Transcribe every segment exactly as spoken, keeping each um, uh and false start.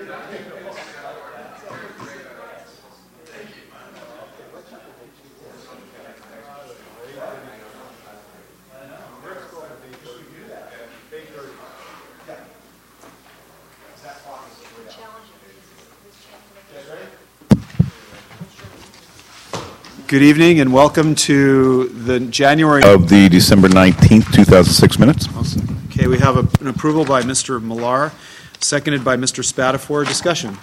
Good evening and welcome to the January of the December nineteenth, two thousand six minutes. Awesome. Okay, we have a, an approval by Mister Millar, seconded by Mister Spatafor. Discussion.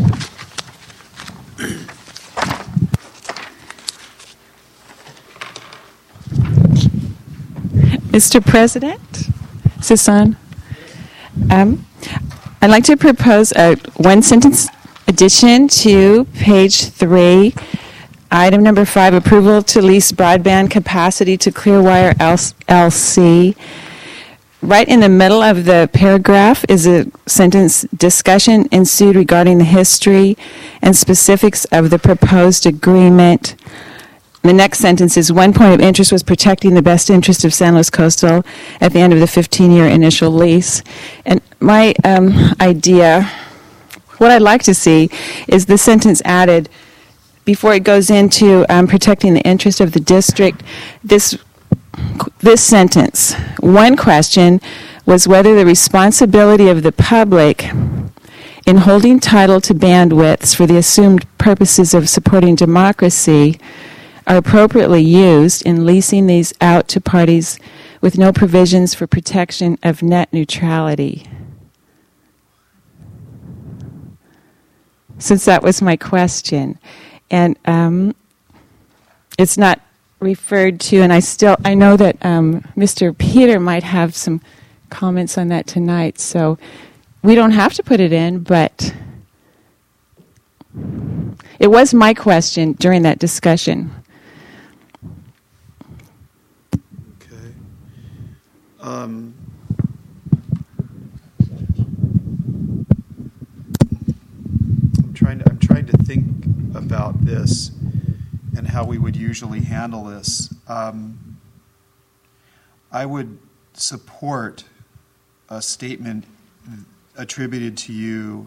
Mister President, is this on? Um, I'd like to propose a one-sentence addition to page three. Item number five, approval to lease broadband capacity to Clearwire L C. Right in the middle of the paragraph is a sentence, discussion ensued regarding the history and specifics of the proposed agreement. The next sentence is, one point of interest was protecting the best interest of San Luis Coastal at the end of the fifteen-year initial lease. And my um, idea, what I'd like to see, is the sentence added before it goes into um, protecting the interest of the district. This this sentence, one question was whether the responsibility of the public in holding title to bandwidths for the assumed purposes of supporting democracy are appropriately used in leasing these out to parties with no provisions for protection of net neutrality. Since that was my question. And um, it's not referred to, and I still, I know that um, Mister Peter might have some comments on that tonight, so we don't have to put it in, but it was my question during that discussion. Okay. Um, I'm trying to, I'm trying to think about this and how we would usually handle this. Um, I would support a statement attributed to you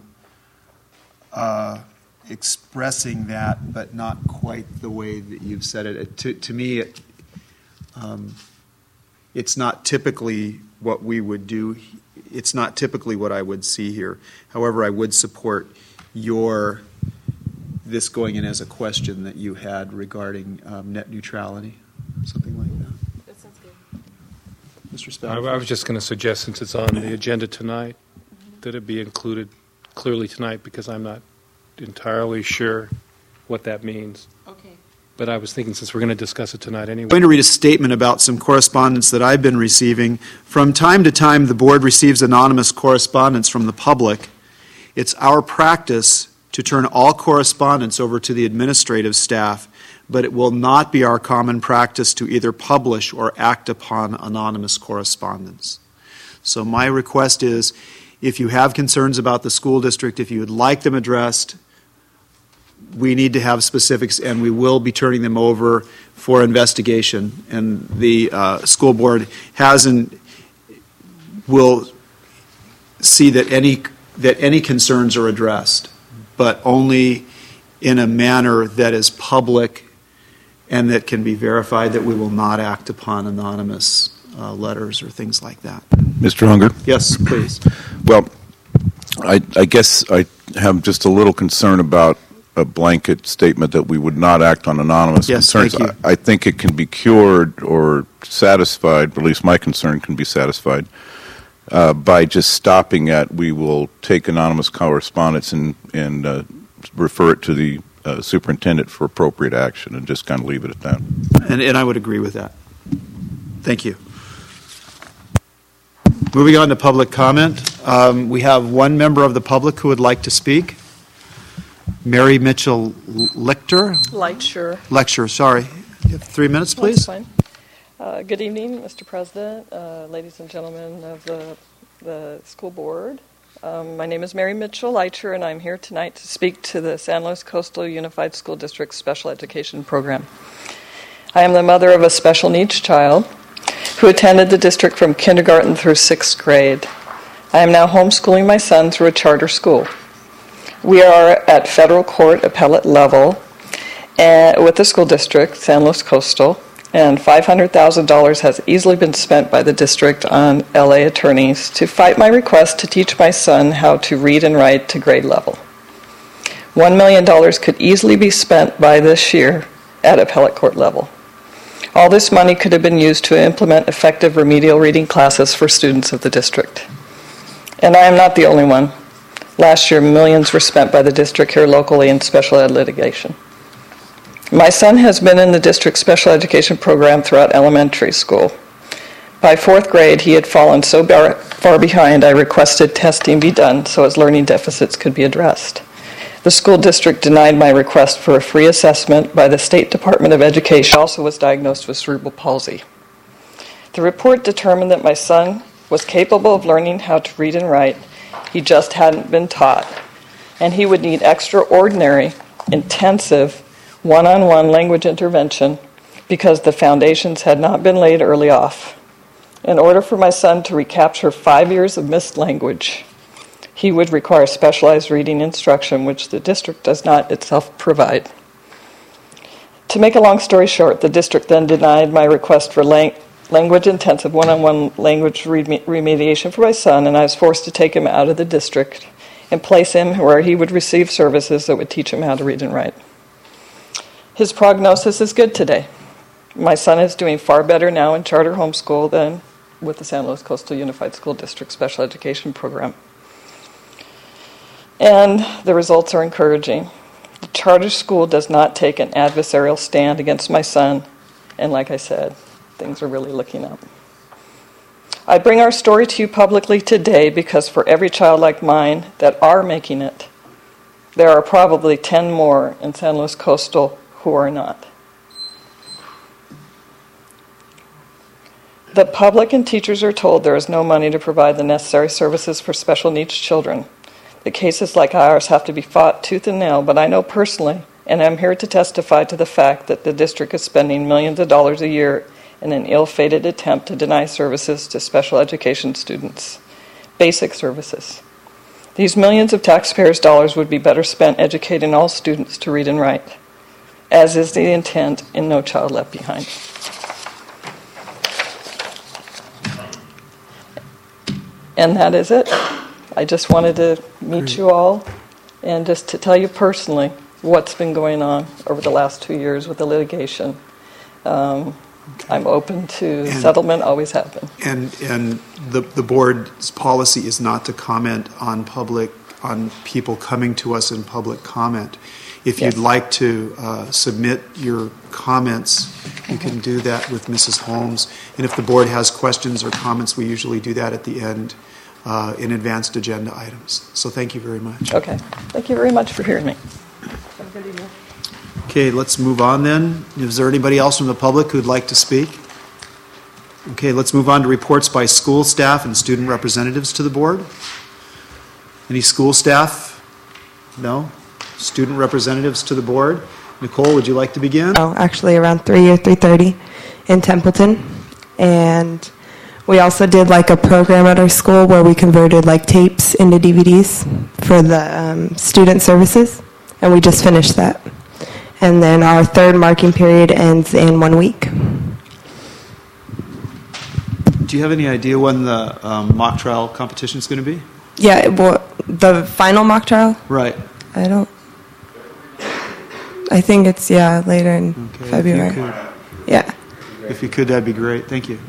uh, expressing that, but not quite the way that you've said it. it to, to me, it, um, it's not typically what we would do. It's not typically what I would see here. However, I would support your this going in as a question that you had regarding um, net neutrality, something like that. That sounds good. Mister Spatafor? I, I was just going to suggest, since it's on the agenda tonight, mm-hmm. that it be included clearly tonight, because I'm not entirely sure what that means. Okay. But I was thinking, since we're going to discuss it tonight anyway. I'm going to read a statement about some correspondence that I've been receiving. From time to time, the board receives anonymous correspondence from the public. It's our practice to turn all correspondence over to the administrative staff, but it will not be our common practice to either publish or act upon anonymous correspondence. So my request is, if you have concerns about the school district, if you would like them addressed, we need to have specifics, and we will be turning them over for investigation. And the uh, school board hasn't, will see that any that any concerns are addressed, but only in a manner that is public and that can be verified, that we will not act upon anonymous uh, letters or things like that. Mister Hunger? Yes, please. Well, I, I guess I have just a little concern about a blanket statement that we would not act on anonymous yes, concerns. Thank you. I, I think it can be cured or satisfied, or at least my concern can be satisfied, Uh, by just stopping at, we will take anonymous correspondence and, and uh, refer it to the uh, superintendent for appropriate action, and just kind of leave it at that. And, and I would agree with that. Thank you. Moving on to public comment. Um, we have one member of the public who would like to speak. Mary Mitchell Lichter. Lecture. Lecture, sorry. You have three minutes, please. That's fine. Uh, good evening, Mister President, uh, ladies and gentlemen of the, the school board. Um, my name is Mary Mitchell Leitcher, and I'm here tonight to speak to the San Luis Coastal Unified School District Special Education Program. I am the mother of a special needs child who attended the district from kindergarten through sixth grade. I am now homeschooling my son through a charter school. We are at federal court appellate level uh, with the school district, San Luis Coastal, and five hundred thousand dollars has easily been spent by the district on L A attorneys to fight my request to teach my son how to read and write to grade level. one million dollars could easily be spent by this year at appellate court level. All this money could have been used to implement effective remedial reading classes for students of the district. And I am not the only one. Last year, millions were spent by the district here locally in special ed litigation. My son has been in the district special education program throughout elementary school. By fourth grade, he had fallen so bar- far behind, I requested testing be done so his learning deficits could be addressed. The school district denied my request for a free assessment by the State Department of Education. He also was diagnosed with cerebral palsy. The report determined that my son was capable of learning how to read and write. He just hadn't been taught. And he would need extraordinary, intensive, one-on-one language intervention because the foundations had not been laid early off. In order for my son to recapture five years of missed language, he would require specialized reading instruction, which the district does not itself provide. To make a long story short, the district then denied my request for lang- language-intensive one-on-one language reme- remediation for my son, and I was forced to take him out of the district and place him where he would receive services that would teach him how to read and write. His prognosis is good today. My son is doing far better now in charter homeschool than with the San Luis Coastal Unified School District Special Education Program. And the results are encouraging. The charter school does not take an adversarial stand against my son, and like I said, things are really looking up. I bring our story to you publicly today because for every child like mine that are making it, there are probably ten more in San Luis Coastal who are not. The public and teachers are told there is no money to provide the necessary services for special needs children. The cases like ours have to be fought tooth and nail, but I know personally, and I'm here to testify to the fact that the district is spending millions of dollars a year in an ill-fated attempt to deny services to special education students, basic services. These millions of taxpayers' dollars would be better spent educating all students to read and write, as is the intent in No Child Left Behind. And that is it. I just wanted to meet you all and just to tell you personally what's been going on over the last two years with the litigation. Um, okay. I'm open to and, settlement, always have been. And and the the board's policy is not to comment on public on people coming to us in public comment. If yes. you'd like to uh, submit your comments, you mm-hmm. can do that with Missus Holmes. And if the board has questions or comments, we usually do that at the end uh, in advanced agenda items. So thank you very much. Okay. Thank you very much for hearing me. Okay, let's move on then. Is there anybody else from the public who'd like to speak? Okay, let's move on to reports by school staff and student representatives to the board. Any school staff? No? Student representatives to the board. Nicole, would you like to begin? Oh, actually around three or three thirty in Templeton. And we also did like a program at our school where we converted like tapes into D V Ds for the um, student services. And we just finished that. And then our third marking period ends in one week. Do you have any idea when the um, mock trial competition is going to be? Yeah, well, the final mock trial? Right. I don't... I think it's, yeah, later in okay, February. If you could, yeah. If you could, that'd be great. Thank you.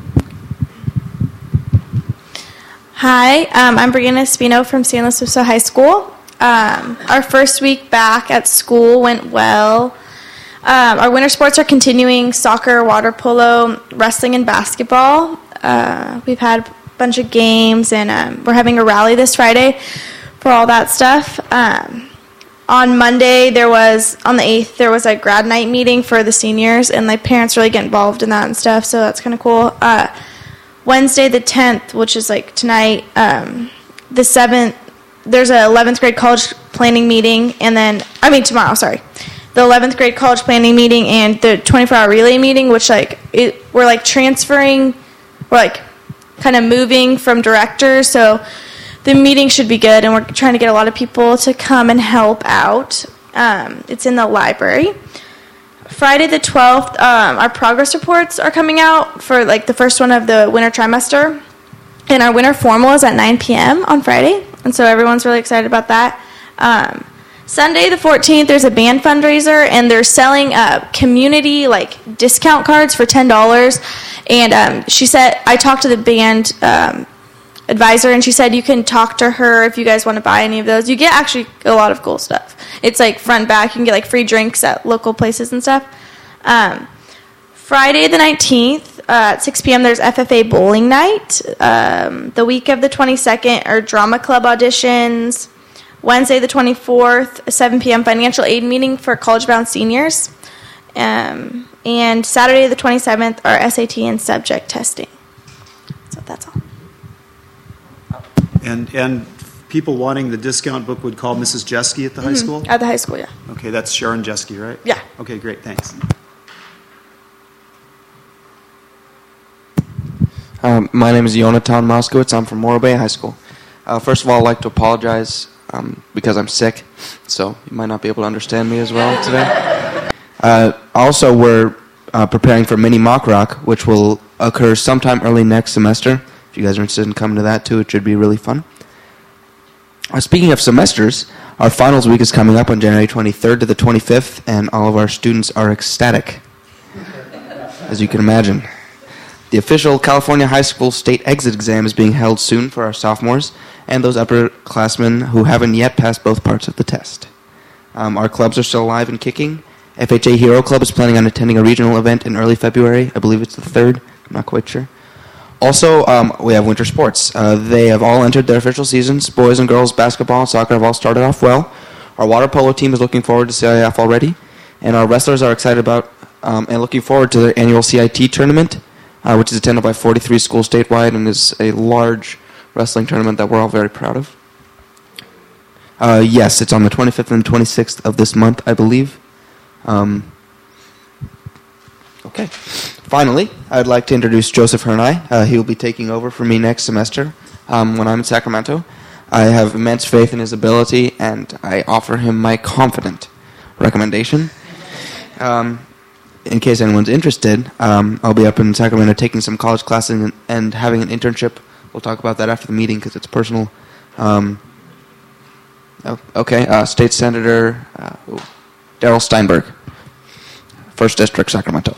Hi, um, I'm Brianna Espino from San Luis Obispo High School. Um, our first week back at school went well. Um, our winter sports are continuing: soccer, water polo, wrestling, and basketball. Uh, we've had a bunch of games, and um, we're having a rally this Friday for all that stuff. Um, on Monday, there was, on the eighth, there was a grad night meeting for the seniors, and like parents really get involved in that and stuff, so that's kind of cool. Uh, Wednesday the tenth, which is like tonight, um, the seventh, there's an eleventh grade college planning meeting, and then, I mean tomorrow, sorry. The eleventh grade college planning meeting and the twenty-four hour relay meeting, which like, it, we're like transferring, we're like kind of moving from directors, so the meeting should be good, and we're trying to get a lot of people to come and help out. Um, it's in the library. Friday the twelfth, um, our progress reports are coming out for like the first one of the winter trimester. And our winter formal is at nine p.m. on Friday, and so everyone's really excited about that. Um, Sunday the fourteenth, there's a band fundraiser, and they're selling uh, community like discount cards for ten dollars. And um, she said, I talked to the band um, advisor, and she said you can talk to her if you guys want to buy any of those. You get actually a lot of cool stuff. It's like front back. You can get like free drinks at local places and stuff. Um, Friday the nineteenth. Uh, at six p.m. there's F F A bowling night. Um, the week of the twenty-second are drama club auditions. Wednesday the twenty-fourth, a seven p.m. financial aid meeting for college-bound seniors. Um, and Saturday the twenty-seventh are S A T and subject testing. So that's all. And and people wanting the discount book would call Missus Jeske at the mm-hmm. high school? At the high school, yeah. Okay, that's Sharon Jeske, right? Yeah. Okay, great, thanks. Um, my name is Jonathan Moskowitz. I'm from Morro Bay High School. Uh, first of all, I'd like to apologize um, because I'm sick, so you might not be able to understand me as well today. Uh, also, we're uh, preparing for Mini Mock Rock, which will occur sometime early next semester. If you guys are interested in coming to that, too, it should be really fun. Uh, speaking of semesters, our finals week is coming up on January twenty-third to the twenty-fifth, and all of our students are ecstatic, as you can imagine. The official California High School State Exit Exam is being held soon for our sophomores and those upperclassmen who haven't yet passed both parts of the test. Um, our clubs are still alive and kicking. F H A Hero Club is planning on attending a regional event in early February. I believe it's the third. I'm not quite sure. Also, um, we have winter sports. Uh, they have all entered their official seasons. Boys and girls basketball and soccer have all started off well. Our water polo team is looking forward to C I F already. And our wrestlers are excited about um, and looking forward to their annual C I T tournament, Uh, which is attended by forty-three schools statewide and is a large wrestling tournament that we're all very proud of. Uh, yes, it's on the twenty-fifth and twenty-sixth of this month, I believe. Um, okay. Finally, I'd like to introduce Joseph Hernai. Uh, he will be taking over for me next semester um, when I'm in Sacramento. I have immense faith in his ability, and I offer him my confident recommendation. Um, In case anyone's interested, um, I'll be up in Sacramento taking some college classes and, and having an internship. We'll talk about that after the meeting because it's personal. Um, oh, okay, uh, State Senator uh, Darrell Steinberg, First District, Sacramento.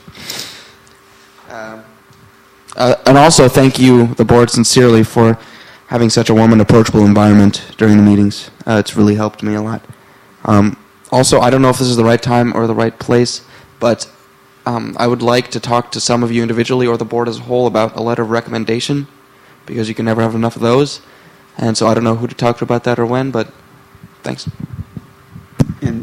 Um, uh, and also thank you, the board, sincerely for having such a warm and approachable environment during the meetings. Uh, it's really helped me a lot. Um, also, I don't know if this is the right time or the right place, but Um, I would like to talk to some of you individually or the board as a whole about a letter of recommendation, because you can never have enough of those. And so I don't know who to talk to about that or when, but thanks. And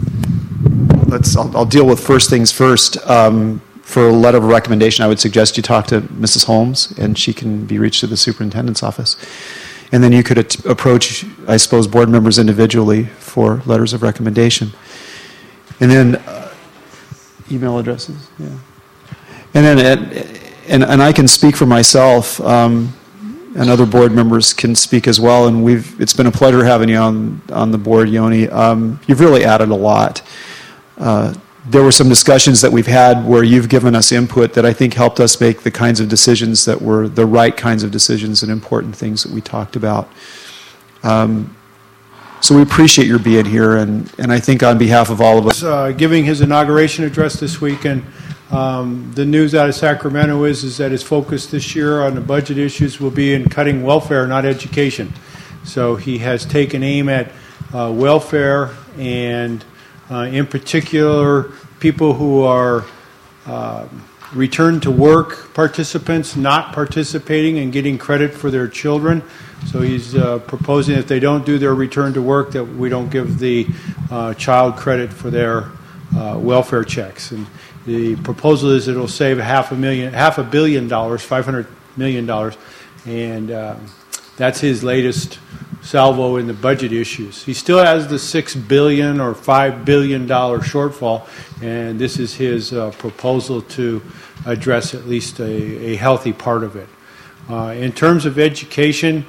let's. I'll, I'll deal with first things first. Um, for a letter of recommendation, I would suggest you talk to Missus Holmes, and she can be reached to the superintendent's office. And then you could at- approach, I suppose, board members individually for letters of recommendation. And then. Uh, Email addresses, yeah. And then, and and I can speak for myself, um, and other board members can speak as well. And we've it's been a pleasure having you on on the board, Yoni. Um, you've really added a lot. Uh, there were some discussions that we've had where you've given us input that I think helped us make the kinds of decisions that were the right kinds of decisions and important things that we talked about. Um, So we appreciate your being here, and, and I think on behalf of all of us. Uh, giving his inauguration address this week, and um, the news out of Sacramento is, is that his focus this year on the budget issues will be in cutting welfare, not education. So he has taken aim at uh, welfare and, uh, in particular, people who are uh, return to work participants not participating and getting credit for their children. So he's uh, proposing if they don't do their return to work that we don't give the uh, child credit for their uh, welfare checks. And the proposal is it'll save half a million, half a billion dollars, five hundred million dollars, and uh, that's his latest salvo in the budget issues. He still has the six billion or five billion dollar shortfall, and this is his uh, proposal to address at least a, a healthy part of it. Uh, in terms of education.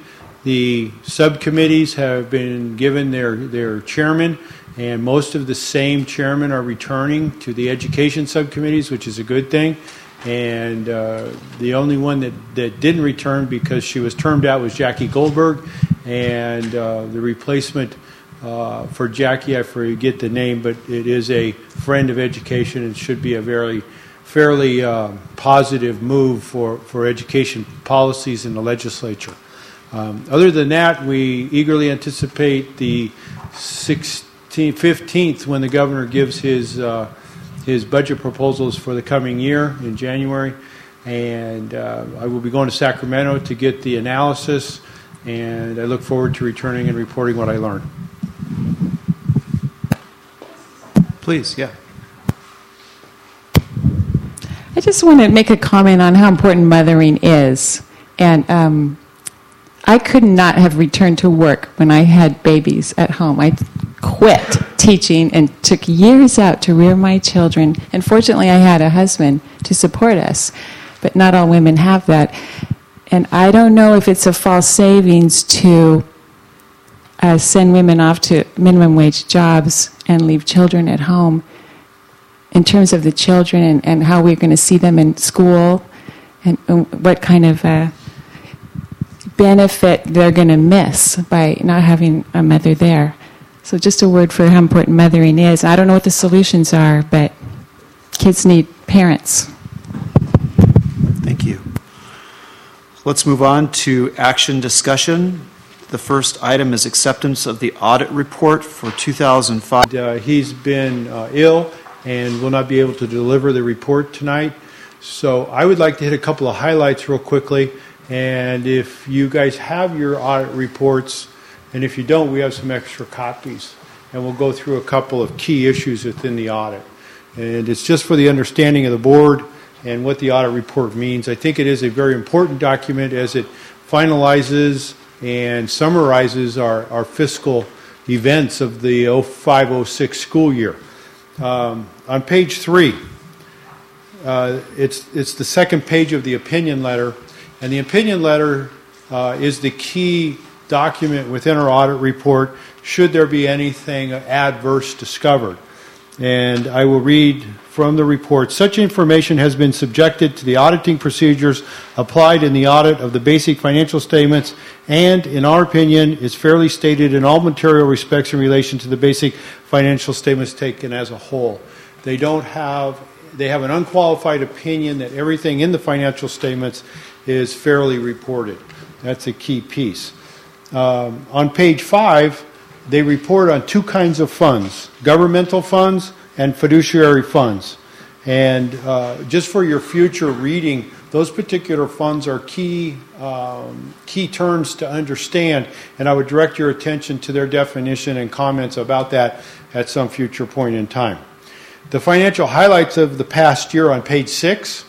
The subcommittees have been given their, their chairman, and most of the same chairmen are returning to the education subcommittees, which is a good thing. And uh, the only one that, that didn't return because she was termed out was Jackie Goldberg, and uh, the replacement uh, for Jackie, I forget the name, but it is a friend of education and should be a very fairly uh, positive move for, for education policies in the legislature. Um, other than that, we eagerly anticipate the sixteenth, fifteenth when the governor gives his uh, his budget proposals for the coming year in January, and uh, I will be going to Sacramento to get the analysis, and I look forward to returning and reporting what I learned. Please, yeah. I just want to make a comment on how important mothering is. And um, I could not have returned to work when I had babies at home. I quit teaching and took years out to rear my children. And fortunately, I had a husband to support us. But not all women have that. And I don't know if it's a false savings to uh, send women off to minimum wage jobs and leave children at home in terms of the children and, and how we're going to see them in school and, and what kind of uh, benefit they're going to miss by not having a mother there. So just a word for how important mothering is. I don't know what the solutions are, but kids need parents. Thank you. Let's move on to action discussion. The first item is acceptance of the audit report for two thousand five. Uh, he's been uh, ill and will not be able to deliver the report tonight. So I would like to hit a couple of highlights real quickly. And if you guys have your audit reports, and if you don't, we have some extra copies. And we'll go through a couple of key issues within the audit. And it's just for the understanding of the board and what the audit report means. I think it is a very important document as it finalizes and summarizes our, our fiscal events of the oh five oh six school year. Um, on page three, uh, it's, it's the second page of the opinion letter, and the opinion letter uh, is the key document within our audit report should there be anything adverse discovered. And I will read from the report. Such information has been subjected to the auditing procedures applied in the audit of the basic financial statements and, in our opinion, is fairly stated in all material respects in relation to the basic financial statements taken as a whole. They don't have, they have an unqualified opinion that everything in the financial statements is fairly reported. That's a key piece. Um, on page five, they report on two kinds of funds, governmental funds and fiduciary funds. And uh, just for your future reading, those particular funds are key, um, key terms to understand, and I would direct your attention to their definition and comments about that at some future point in time. The financial highlights of the past year on page six,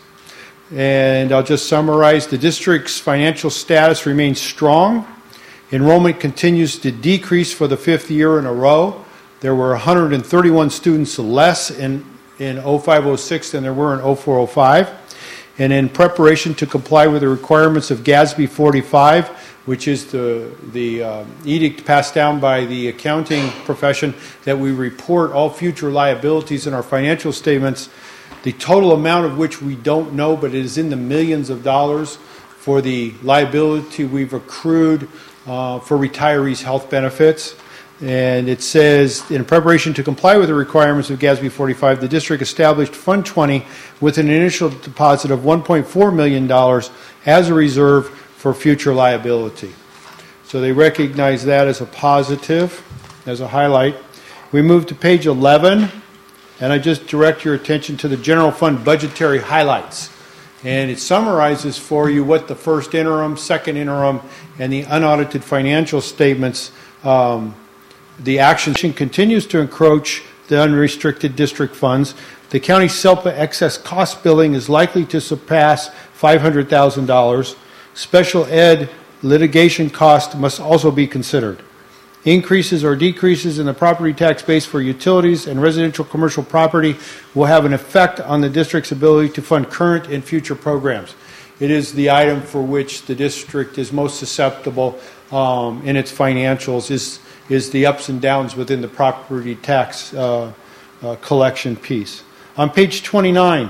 and I'll just summarize. The district's financial status remains strong. Enrollment continues to decrease for the fifth year in a row. There were one hundred thirty-one students less in, in oh five oh six than there were in oh four oh five. And in preparation to comply with the requirements of GASB forty-five, which is the, the uh, edict passed down by the accounting profession that we report all future liabilities in our financial statements, the total amount of which we don't know, but it is in the millions of dollars for the liability we've accrued Uh, for retirees' health benefits. And it says, in preparation to comply with the requirements of GASB forty-five, the district established Fund twenty with an initial deposit of one point four million dollars as a reserve for future liability. So they recognize that as a positive, as a highlight. We move to page eleven, and I just direct your attention to the general fund budgetary highlights. And it summarizes for you what the first interim, second interim, and the unaudited financial statements, um, the action continues to encroach the unrestricted district funds. The county SELPA excess cost billing is likely to surpass five hundred thousand dollars. Special ed litigation cost must also be considered. Increases or decreases in the property tax base for utilities and residential commercial property will have an effect on the district's ability to fund current and future programs. it is the item for which the district is most susceptible um, in its financials is, is the ups and downs within the property tax uh, uh, collection piece. On page twenty-nine,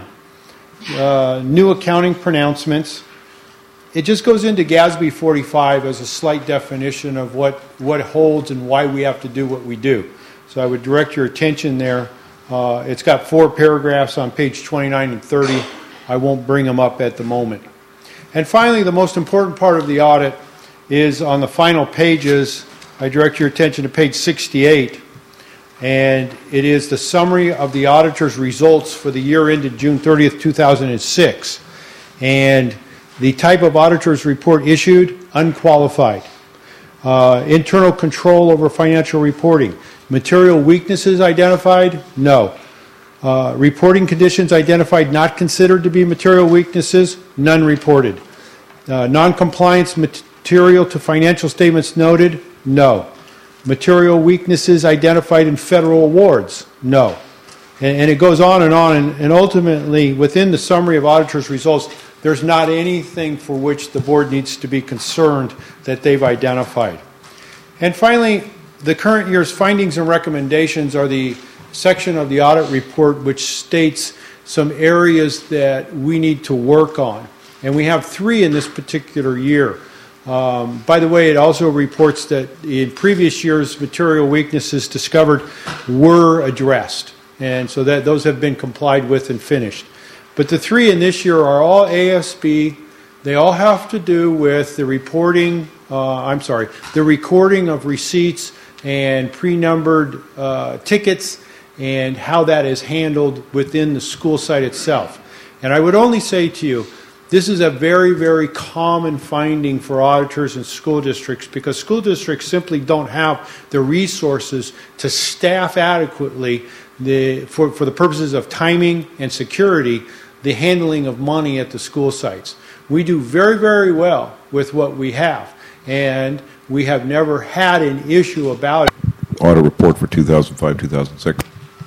uh, new accounting pronouncements. It just goes into G A S B forty-five as a slight definition of what, what holds and why we have to do what we do. So I would direct your attention there. Uh, it's got four paragraphs on page twenty-nine and thirty. I won't bring them up at the moment. And finally, the most important part of the audit is on the final pages. I direct your attention to page sixty-eight. And it is the summary of the auditor's results for the year ended June thirtieth, two thousand six. And the type of auditor's report issued, unqualified. Uh, internal control over financial reporting. Material weaknesses identified? No. Uh, reporting conditions identified not considered to be material weaknesses? None reported. Uh, non-compliance material to financial statements noted? No. Material weaknesses identified in federal awards? No. And, and it goes on and on, and, and ultimately, within the summary of auditor's results, there's not anything for which the board needs to be concerned that they've identified. And finally, the current year's findings and recommendations are the section of the audit report which states some areas that we need to work on. And we have three in this particular year. Um, by the way, it also reports that in previous years, material weaknesses discovered were addressed. And so that those have been complied with and finished. But the three in this year are all A S B. They all have to do with the reporting, uh, I'm sorry, the recording of receipts and pre-numbered uh, tickets and how that is handled within the school site itself. And I would only say to you, this is a very, very common finding for auditors in school districts because school districts simply don't have the resources to staff adequately the, for, for the purposes of timing and security, the handling of money at the school sites. We do very, very well with what we have, and we have never had an issue about it. Audit report for two thousand five, two thousand six.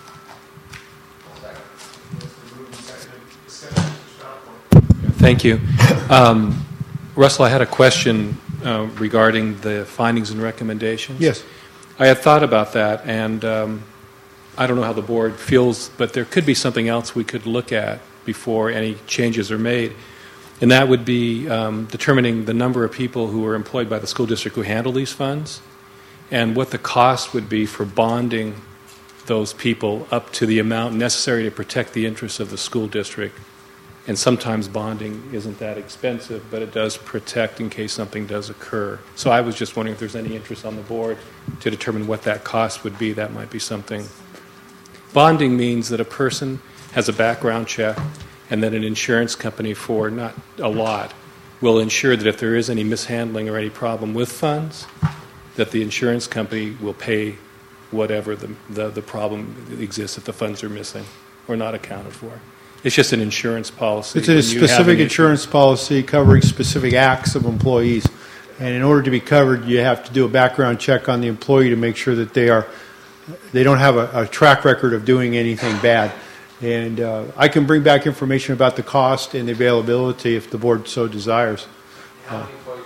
Thank you. Um, Russell, I had a question uh, regarding the findings and recommendations. Yes. I had thought about that, and um, I don't know how the board feels, but there could be something else we could look at before any changes are made, and that would be um, determining the number of people who are employed by the school district who handle these funds and what the cost would be for bonding those people up to the amount necessary to protect the interests of the school district. And sometimes bonding isn't that expensive, but it does protect in case something does occur. So I was just wondering if there's any interest on the board to determine what that cost would be. That might be something. Bonding means that a person has a background check and that an insurance company, for not a lot, will ensure that if there is any mishandling or any problem with funds, that the insurance company will pay whatever the, the, the problem exists if the funds are missing or not accounted for. It's just an insurance policy. It's a specific insurance policy covering specific acts of employees. And in order to be covered, you have to do a background check on the employee to make sure that they are, they don't have a, a track record of doing anything bad. And uh, I can bring back information about the cost and the availability if the board so desires. Uh,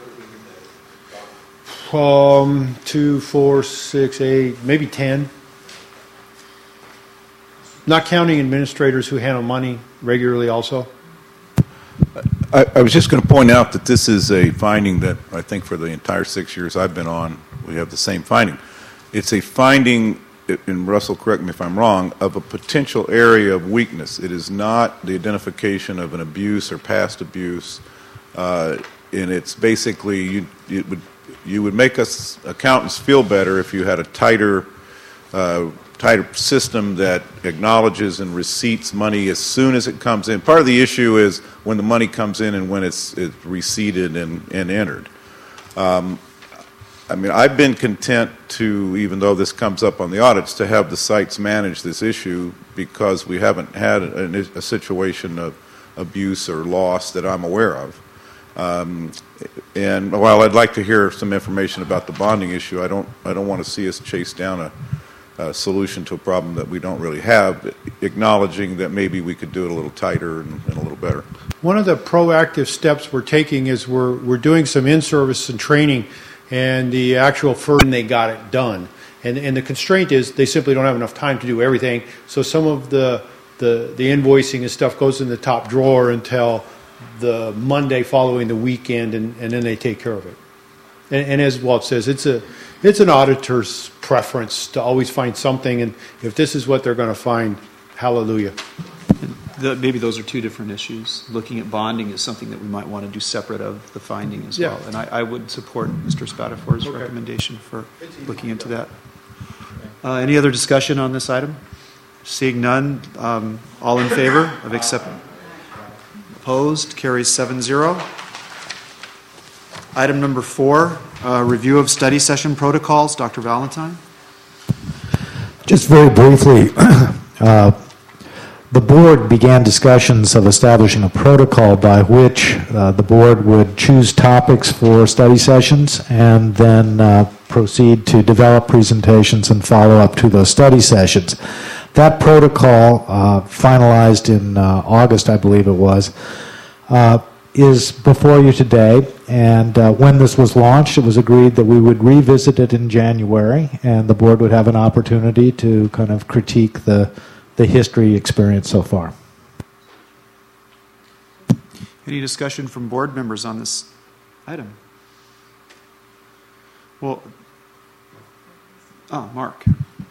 um, two, four, six, eight, maybe ten. Not counting administrators who handle money regularly also. I, I was just going to point out that this is a finding that I think for the entire six years I've been on, we have the same finding. It's a finding, and Russell, correct me if I'm wrong, of a potential area of weakness. It is not the identification of an abuse or past abuse, uh, and it's basically, you, it would, you would make us accountants feel better if you had a tighter uh, tighter system that acknowledges and receipts money as soon as it comes in. Part of the issue is when the money comes in and when it's, it's receipted and, and entered. Um, I mean, I've been content to, even though this comes up on the audits, to have the sites manage this issue because we haven't had a, a situation of abuse or loss that I'm aware of. Um, and while I'd like to hear some information about the bonding issue, I don't, I don't want to see us chase down a Uh, solution to a problem that we don't really have, acknowledging that maybe we could do it a little tighter and, and a little better. one of the proactive steps we're taking is we're, we're doing some in-service and training, and the actual first they got it done. And, and the constraint is they simply don't have enough time to do everything, so some of the, the, the invoicing and stuff goes in the top drawer until the Monday following the weekend, and, and then they take care of it. And, and as Walt says, it's a it's an auditor's preference to always find something, and if this is what they're going to find, hallelujah. The, maybe those are two different issues. Looking at bonding is something that we might want to do separate of the finding as Yeah. well. And I, I would support Mister Spatafor's Okay. recommendation for looking into that. Uh, any other discussion on this item? Seeing none, um, all in favor of accepting? Opposed? Carries seven zero. Item number four, uh, review of study session protocols. Doctor Valentine. Just very briefly, uh, the board began discussions of establishing a protocol by which uh, the board would choose topics for study sessions and then uh, proceed to develop presentations and follow up to those study sessions. That protocol, uh, finalized in uh, August, I believe it was, uh, is before you today, and uh, when this was launched, it was agreed that we would revisit it in January, and the board would have an opportunity to kind of critique the, the history experience so far. Any discussion from board members on this item? Well, oh, Mark.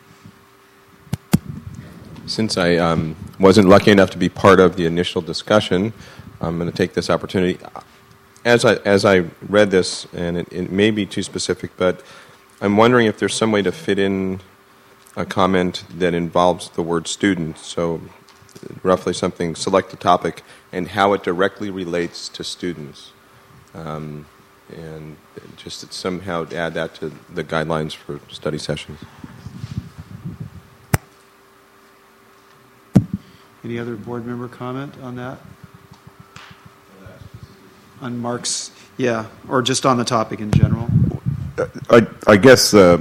Since I um, wasn't lucky enough to be part of the initial discussion, I'm going to take this opportunity. As I as I read this, and it, it may be too specific, but I'm wondering if there's some way to fit in a comment that involves the word student. So roughly something, select a topic, and how it directly relates to students. Um, and just to somehow add that to the guidelines for study sessions. Any other board member comment on that? On Mark's, yeah, or just on the topic in general? I, I guess uh,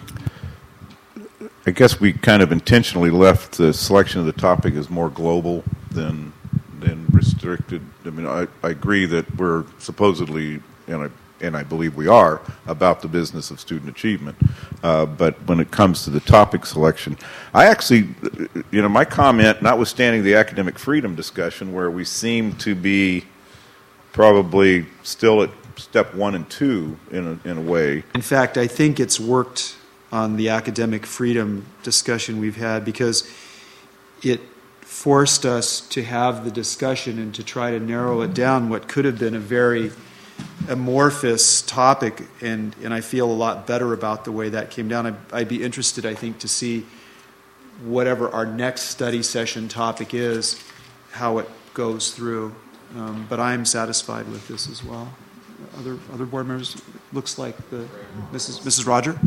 I guess we kind of intentionally left the selection of the topic as more global than than restricted. I mean, I, I agree that we're supposedly, and I and I believe we are, about the business of student achievement. Uh, but when it comes to the topic selection, I actually, you know, my comment, notwithstanding the academic freedom discussion, where we seem to be probably still at step one and two in a, in a way. In fact, I think it's worked on the academic freedom discussion we've had because it forced us to have the discussion and to try to narrow it down what could have been a very amorphous topic, and, and I feel a lot better about the way that came down. I'd, I'd be interested, I think, to see whatever our next study session topic is, how it goes through. Um, but I'm satisfied with this as well. Other other board members, looks like the Missus Missus Roger.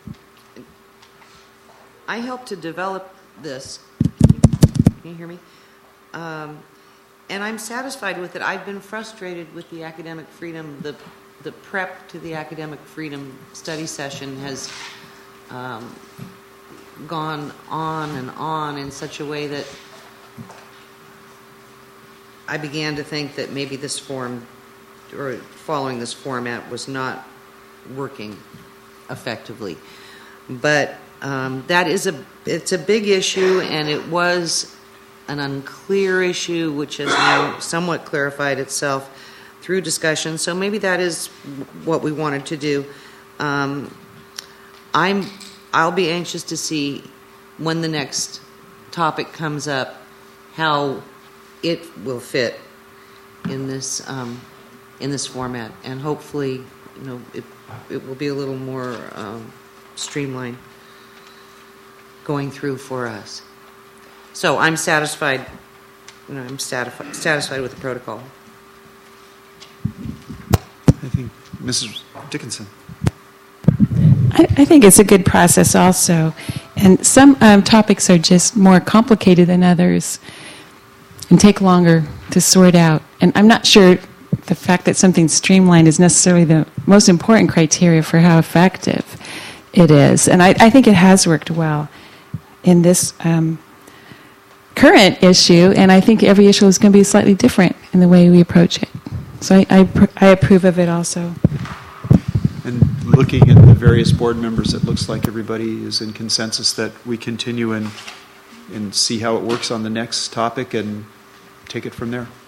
I helped to develop this. Can you hear me? Um, and I'm satisfied with it. I've been frustrated with the academic freedom. The the prep to the academic freedom study session has um, gone on and on in such a way that I began to think that maybe this form, or following this format, was not working effectively. But um, that is a it's a big issue, and it was an unclear issue, which has now somewhat clarified itself through discussion. So maybe that is what we wanted to do. Um, I'm I'll be anxious to see when the next topic comes up how it will fit in this um, in this format, and hopefully, you know, it it will be a little more um, streamlined going through for us. So I'm satisfied. You know, I'm satisfied satisfied with the protocol. I think Missus Dickinson. I, I think it's a good process also, and some um, topics are just more complicated than others and take longer to sort out. And I'm not sure the fact that something's streamlined is necessarily the most important criteria for how effective it is. And I, I think it has worked well in this um, current issue, and I think every issue is going to be slightly different in the way we approach it. So I, I, pr- I approve of it also. And looking at the various board members, it looks like everybody is in consensus that we continue and and see how it works on the next topic and take it from there.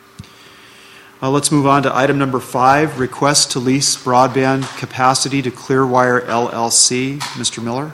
Uh, let's move on to item number five, request to lease broadband capacity to Clearwire L L C. Mister Miller.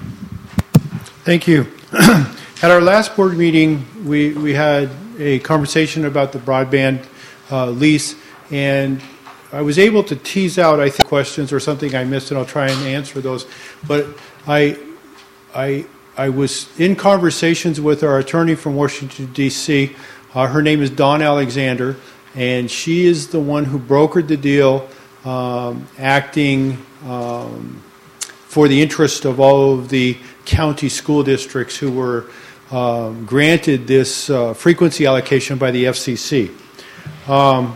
Thank you. At our last board meeting, we, we had a conversation about the broadband uh, lease, and I was able to tease out, I think, questions or something I missed, and I'll try and answer those. But I, I, I was in conversations with our attorney from Washington, D C Uh, her name is Dawn Alexander, and she is the one who brokered the deal, um, acting um, for the interest of all of the county school districts who were um, granted this uh, frequency allocation by the F C C. Um,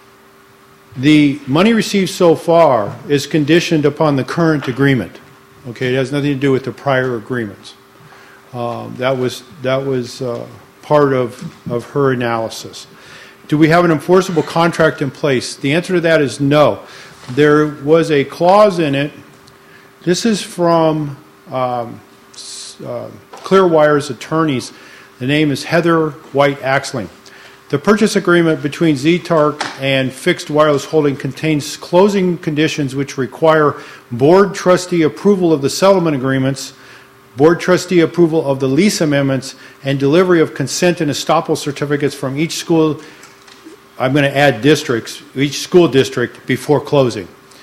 the money received so far is conditioned upon the current agreement. Okay, it has nothing to do with the prior agreements. Um, that was that was uh, part of of her analysis. Do we have an enforceable contract in place? The answer to that is no. There was a clause in it. This is from um, uh, Clearwire's attorneys. The name is Heather White Axling. The purchase agreement between Z T A R C and Fixed Wireless Holding contains closing conditions which require board trustee approval of the settlement agreements, board trustee approval of the lease amendments, and delivery of consent and estoppel certificates from each school. I'm going to add districts, each school district before closing.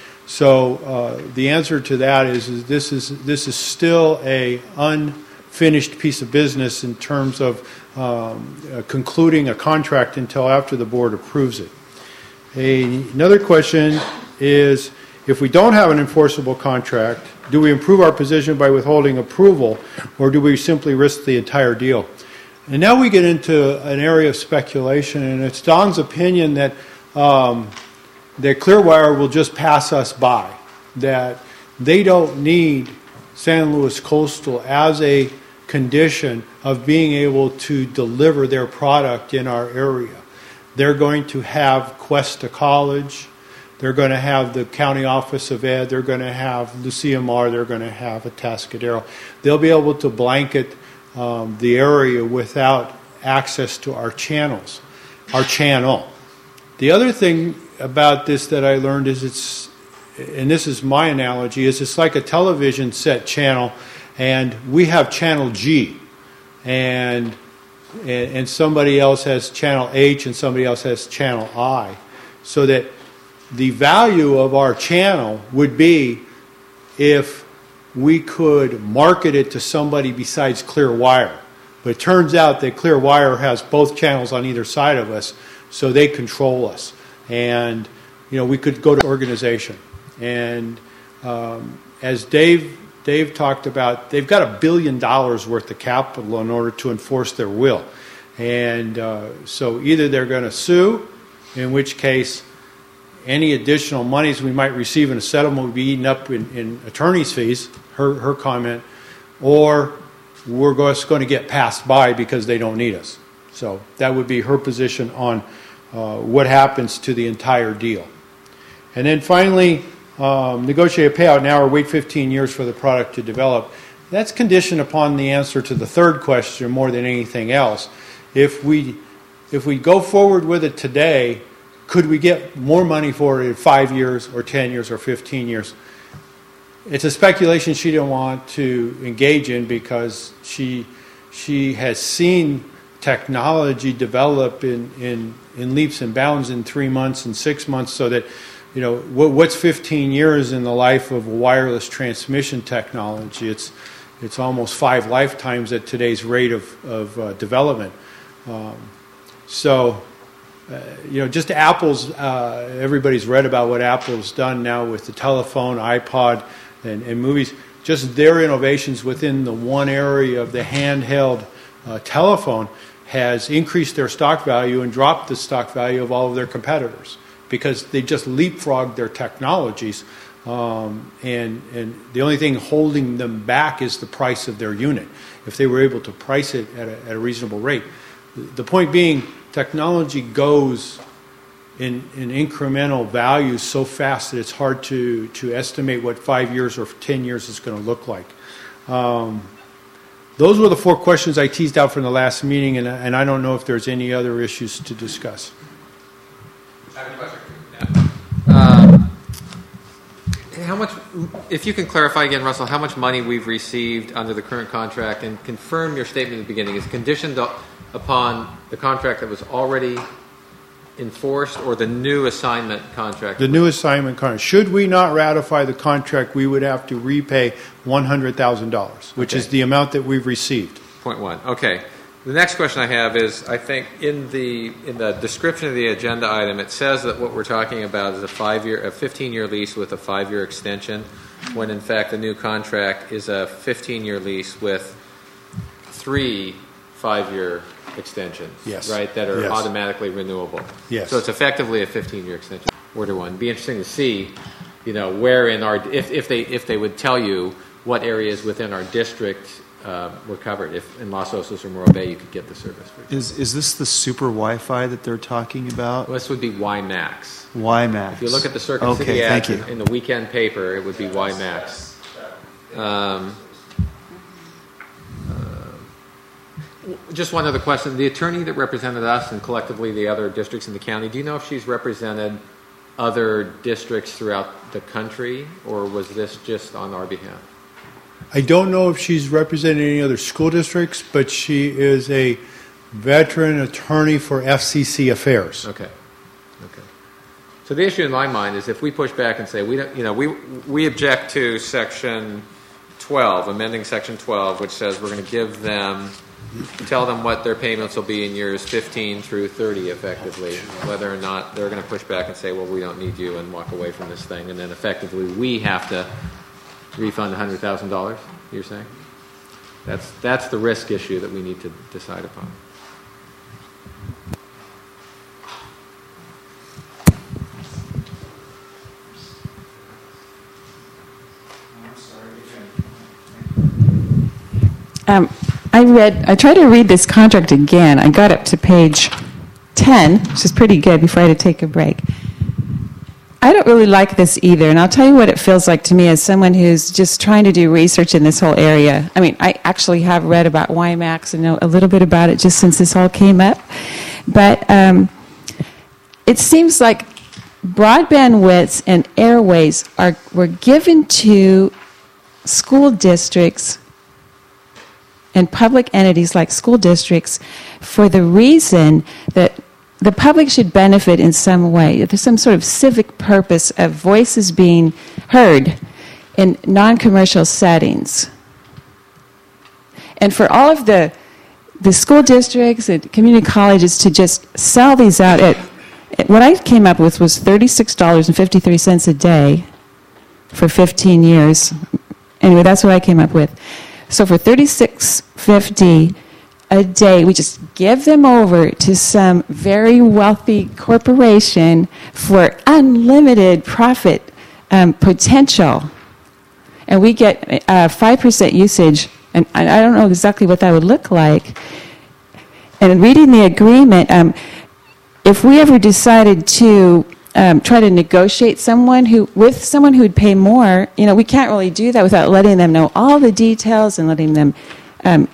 So uh, the answer to that is, is this is this is still a unfinished piece of business in terms of um, uh, concluding a contract until after the board approves it. A, another question is, if we don't have an enforceable contract, do we improve our position by withholding approval, or do we simply risk the entire deal? And now we get into an area of speculation, and it's Don's opinion that um, that Clearwire will just pass us by, that they don't need San Luis Coastal as a condition of being able to deliver their product in our area. They're going to have Cuesta College, they're going to have the County Office of Ed, they're going to have Lucia Mar, they're going to have Atascadero. They'll be able to blanket um, the area without access to our channels, our channel. The other thing about this that I learned is it's, and this is my analogy, is it's like a television set channel, and we have channel G, and and somebody else has channel H, and somebody else has channel I, so that the value of our channel would be if we could market it to somebody besides Clearwire. But it turns out that Clearwire has both channels on either side of us, so they control us. And, you know, we could go to organization. And um, as Dave Dave talked about, they've got a billion dollars worth of capital in order to enforce their will. And uh, so either they're going to sue, in which case any additional monies we might receive in a settlement would be eaten up in, in attorney's fees, her, her comment, or we're just going to get passed by because they don't need us. So that would be her position on uh, what happens to the entire deal. And then finally, um, negotiate a payout now or wait fifteen years for the product to develop. That's conditioned upon the answer to the third question more than anything else. If we, if we go forward with it today, could we get more money for it in five years or ten years or fifteen years? It's a speculation she didn't want to engage in because she she has seen technology develop in, in, in leaps and bounds in three months and six months so that, you know, what, what's fifteen years in the life of wireless transmission technology? It's it's almost five lifetimes at today's rate of, of uh, development. Um, so... Uh, you know, just Apple's, uh, everybody's read about what Apple's done now with the telephone, iPod, and, and movies. Just their innovations within the one area of the handheld uh, telephone has increased their stock value and dropped the stock value of all of their competitors because they just leapfrogged their technologies Um, and, and the only thing holding them back is the price of their unit. If they were able to price it at a, at a reasonable rate. The point being, technology goes in, in incremental values so fast that it's hard to, to estimate what five years or ten years is going to look like. Um, those were the four questions I teased out from the last meeting, and, and I don't know if there's any other issues to discuss. I have a question. Um, how much, if you can clarify again, Russell, how much money we've received under the current contract, and confirm your statement at the beginning, is conditioned upon the contract that was already enforced or the new assignment contract? The new assignment contract. Should we not ratify the contract, we would have to repay one hundred thousand dollars, which Okay. is the amount that we've received. Point one. Okay. The next question I have is, I think in the in the description of the agenda item, it says that what we're talking about is a five-year, a fifteen-year lease with a five-year extension, when in fact the new contract is a fifteen-year lease with three five-year extensions, Yes. right, that are Yes. automatically renewable. Yes. So it's effectively a fifteen-year extension. Order one. It'd be interesting to see, you know, where in our if if they if they would tell you what areas within our district uh, were covered. If in Los Osos or Morro Bay you could get the service. For Is is this the super Wi-Fi that they're talking about? well, this would be WiMAX. WiMAX. If you look at the Circuit okay, City ad thank you. in the weekend paper, it would be WiMAX. Um, uh, just one other question. The attorney that represented us and collectively the other districts in the county, do you know if she's represented other districts throughout the country, or was this just on our behalf? I don't know if she's represented any other school districts, but she is a veteran attorney for F C C affairs. Okay. Okay. So the issue in my mind is if we push back and say we don't, you know, we we object to section twelve, amending section twelve, which says we're going to give them, tell them what their payments will be in years fifteen through thirty, effectively, whether or not they're going to push back and say, well, we don't need you, and walk away from this thing, and then effectively we have to refund one hundred thousand dollars, you're saying? That's, that's the risk issue that we need to decide upon. Um, I read, I tried to read this contract again. I got up to page ten, which is pretty good, before I had to take a break. I don't really like this either, and I'll tell you what it feels like to me as someone who's just trying to do research in this whole area. I mean, I actually have read about WiMAX and know a little bit about it just since this all came up. But um, it seems like broadband widths and airways are were given to school districts and public entities like school districts for the reason that the public should benefit in some way. There's some sort of civic purpose of voices being heard in non-commercial settings. And for all of the the school districts and community colleges to just sell these out at, at what I came up with was thirty-six dollars and fifty-three cents a day for fifteen years. Anyway, that's what I came up with. So for thirty-six fifty a day, we just give them over to some very wealthy corporation for unlimited profit um, potential. And we get uh, five percent usage, and I don't know exactly what that would look like. And reading the agreement, um, if we ever decided to um, try to negotiate someone who with someone who would pay more, you know, we can't really do that without letting them know all the details and letting them um,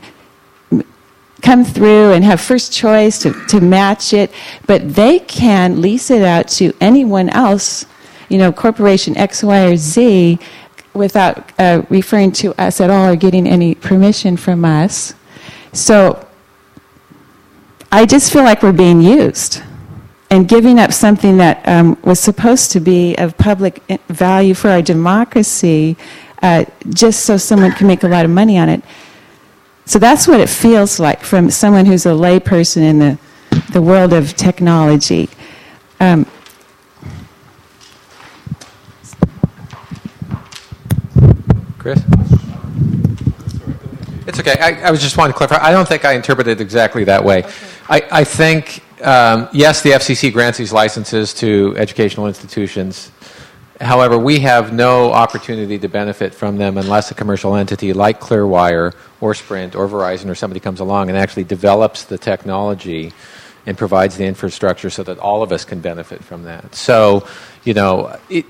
come through and have first choice to, to match it. But they can lease it out to anyone else, you know, corporation X, Y, or Z, without uh, referring to us at all or getting any permission from us. So I just feel like we're being used and giving up something that um, was supposed to be of public value for our democracy uh, just so someone can make a lot of money on it. So that's what it feels like from someone who's a layperson in the, the world of technology. Um, Chris? It's okay. I, I was just wanting to clarify. I don't think I interpreted it exactly that way. Okay. I, I think, um, yes, the F C C grants these licenses to educational institutions however, we have no opportunity to benefit from them unless a commercial entity like Clearwire or Sprint or Verizon or somebody comes along and actually develops the technology and provides the infrastructure so that all of us can benefit from that. So, you know, it,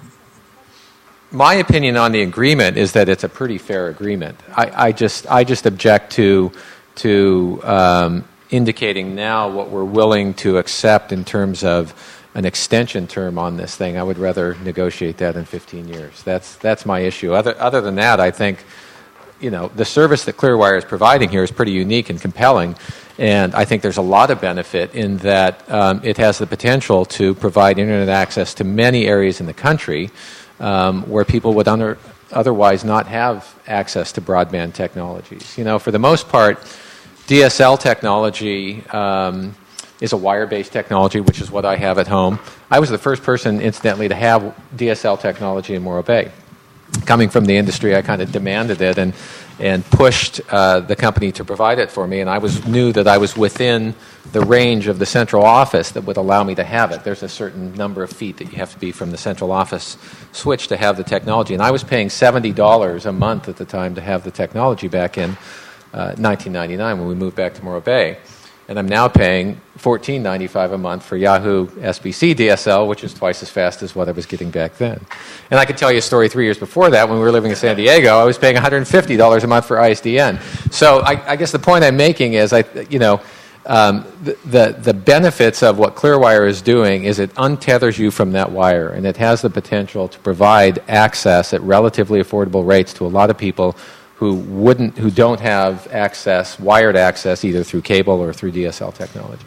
my opinion on the agreement is that it's a pretty fair agreement. I, I just I just object to to um, indicating now what we're willing to accept in terms of an extension term on this thing. I would rather negotiate that in fifteen years. That's that's my issue. Other other than that, I think, you know, the service that Clearwire is providing here is pretty unique and compelling, and I think there's a lot of benefit in that um, it has the potential to provide internet access to many areas in the country um, where people would under, otherwise not have access to broadband technologies. You know, for the most part, D S L technology um, is a wire-based technology, which is what I have at home. I was the first person, incidentally, to have D S L technology in Morro Bay. Coming from the industry, I kind of demanded it and and pushed uh, the company to provide it for me, and I was knew that I was within the range of the central office that would allow me to have it. There's a certain number of feet that you have to be from the central office switch to have the technology, and I was paying seventy dollars a month at the time to have the technology back in uh, nineteen ninety-nine when we moved back to Morro Bay. And I'm now paying fourteen ninety-five a month for Yahoo S B C D S L, which is twice as fast as what I was getting back then. And I could tell you a story three years before that, when we were living in San Diego, I was paying one hundred fifty dollars a month for I S D N. So I, I guess the point I'm making is, I, you know, um, the, the the benefits of what Clearwire is doing is it untethers you from that wire, and it has the potential to provide access at relatively affordable rates to a lot of people who wouldn't, who don't have access, wired access, either through cable or through D S L technology.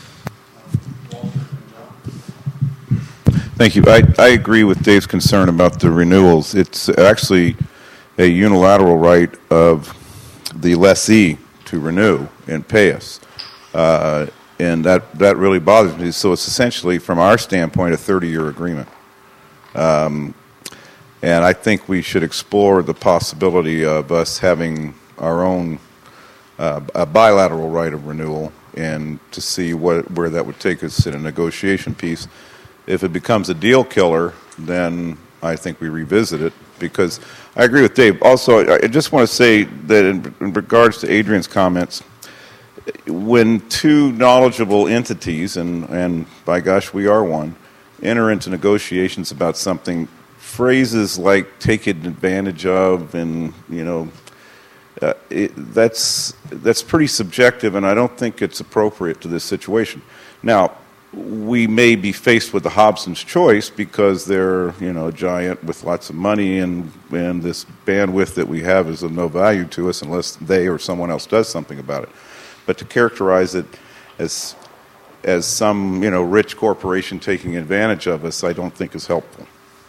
Thank you. I, I agree with Dave's concern about the renewals. It's actually a unilateral right of the lessee to renew and pay us. Uh, and that, that really bothers me. So it's essentially, from our standpoint, a thirty-year agreement. Um, And I think we should explore the possibility of us having our own uh, a bilateral right of renewal, and to see what, where that would take us in a negotiation piece. If it becomes a deal killer, then I think we revisit it, because I agree with Dave. Also, I just want to say that in, in regards to Adrian's comments, when two knowledgeable entities, and, and by gosh, we are one, enter into negotiations about something, phrases like taken advantage of and, you know, uh, it, that's that's pretty subjective, and I don't think it's appropriate to this situation. Now, we may be faced with the Hobson's choice because they're, you know, a giant with lots of money, and, and this bandwidth that we have is of no value to us unless they or someone else does something about it. But to characterize it as as some, you know, rich corporation taking advantage of us, I don't think is helpful.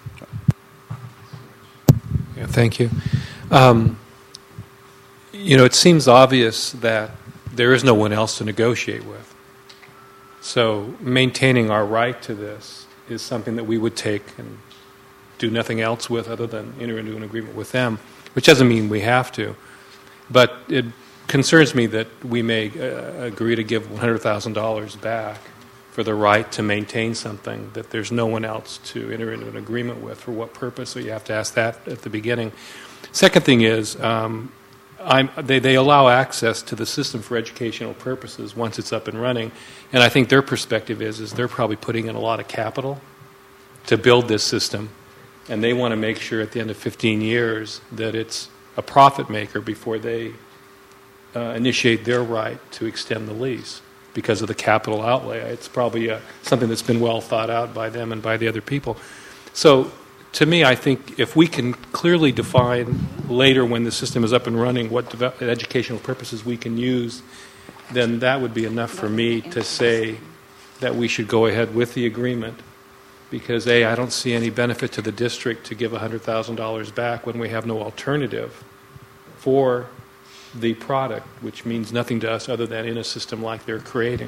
Yeah, thank you. Um, you know, it seems obvious that there is no one else to negotiate with. So maintaining our right to this is something that we would take and do nothing else with other than enter into an agreement with them, which doesn't mean we have to. But it concerns me that we may uh, agree to give one hundred thousand dollars back for the right to maintain something that there's no one else to enter into an agreement with. For what purpose? So you have to ask that at the beginning. Second thing is, um, I'm, they, they allow access to the system for educational purposes once it's up and running, and I think their perspective is, is they're probably putting in a lot of capital to build this system, and they want to make sure at the end of fifteen years that it's a profit maker before they uh, initiate their right to extend the lease. Because of the capital outlay. It's probably uh, something that's been well thought out by them and by the other people. So to me, I think if we can clearly define later when the system is up and running what dev- educational purposes we can use, then that would be enough for me to say that we should go ahead with the agreement. Because A, I don't see any benefit to the district to give one hundred thousand dollars back when we have no alternative for the product, which means nothing to us other than in a system like they're creating.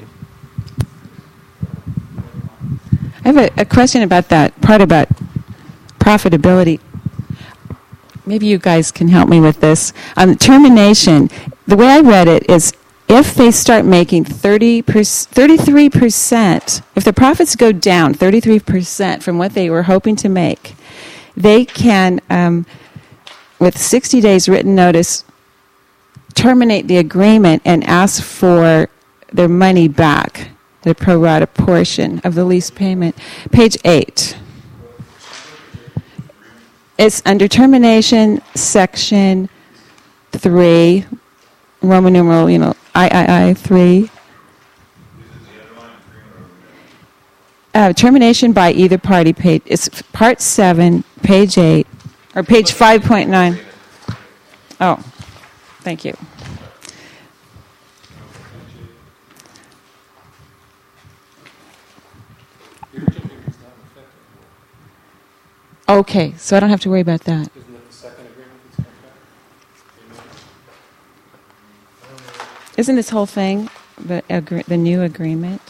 I have a, a question about that part about profitability. Maybe you guys can help me with this. On termination, the way I read it is if they start making thirty percent, thirty-three percent, if the profits go down thirty-three percent from what they were hoping to make, they can, um, with sixty days written notice, terminate the agreement and ask for their money back, the pro rata portion of the lease payment. Page eight. It's under termination, section three, Roman numeral, you know, I I I three. Uh, termination by either party. Page, it's part seven, page eight, or page five point nine. Oh, thank you. Okay, so I don't have to worry about that. Isn't it the second agreement that's contract? Isn't this whole thing the, agree- the new agreement?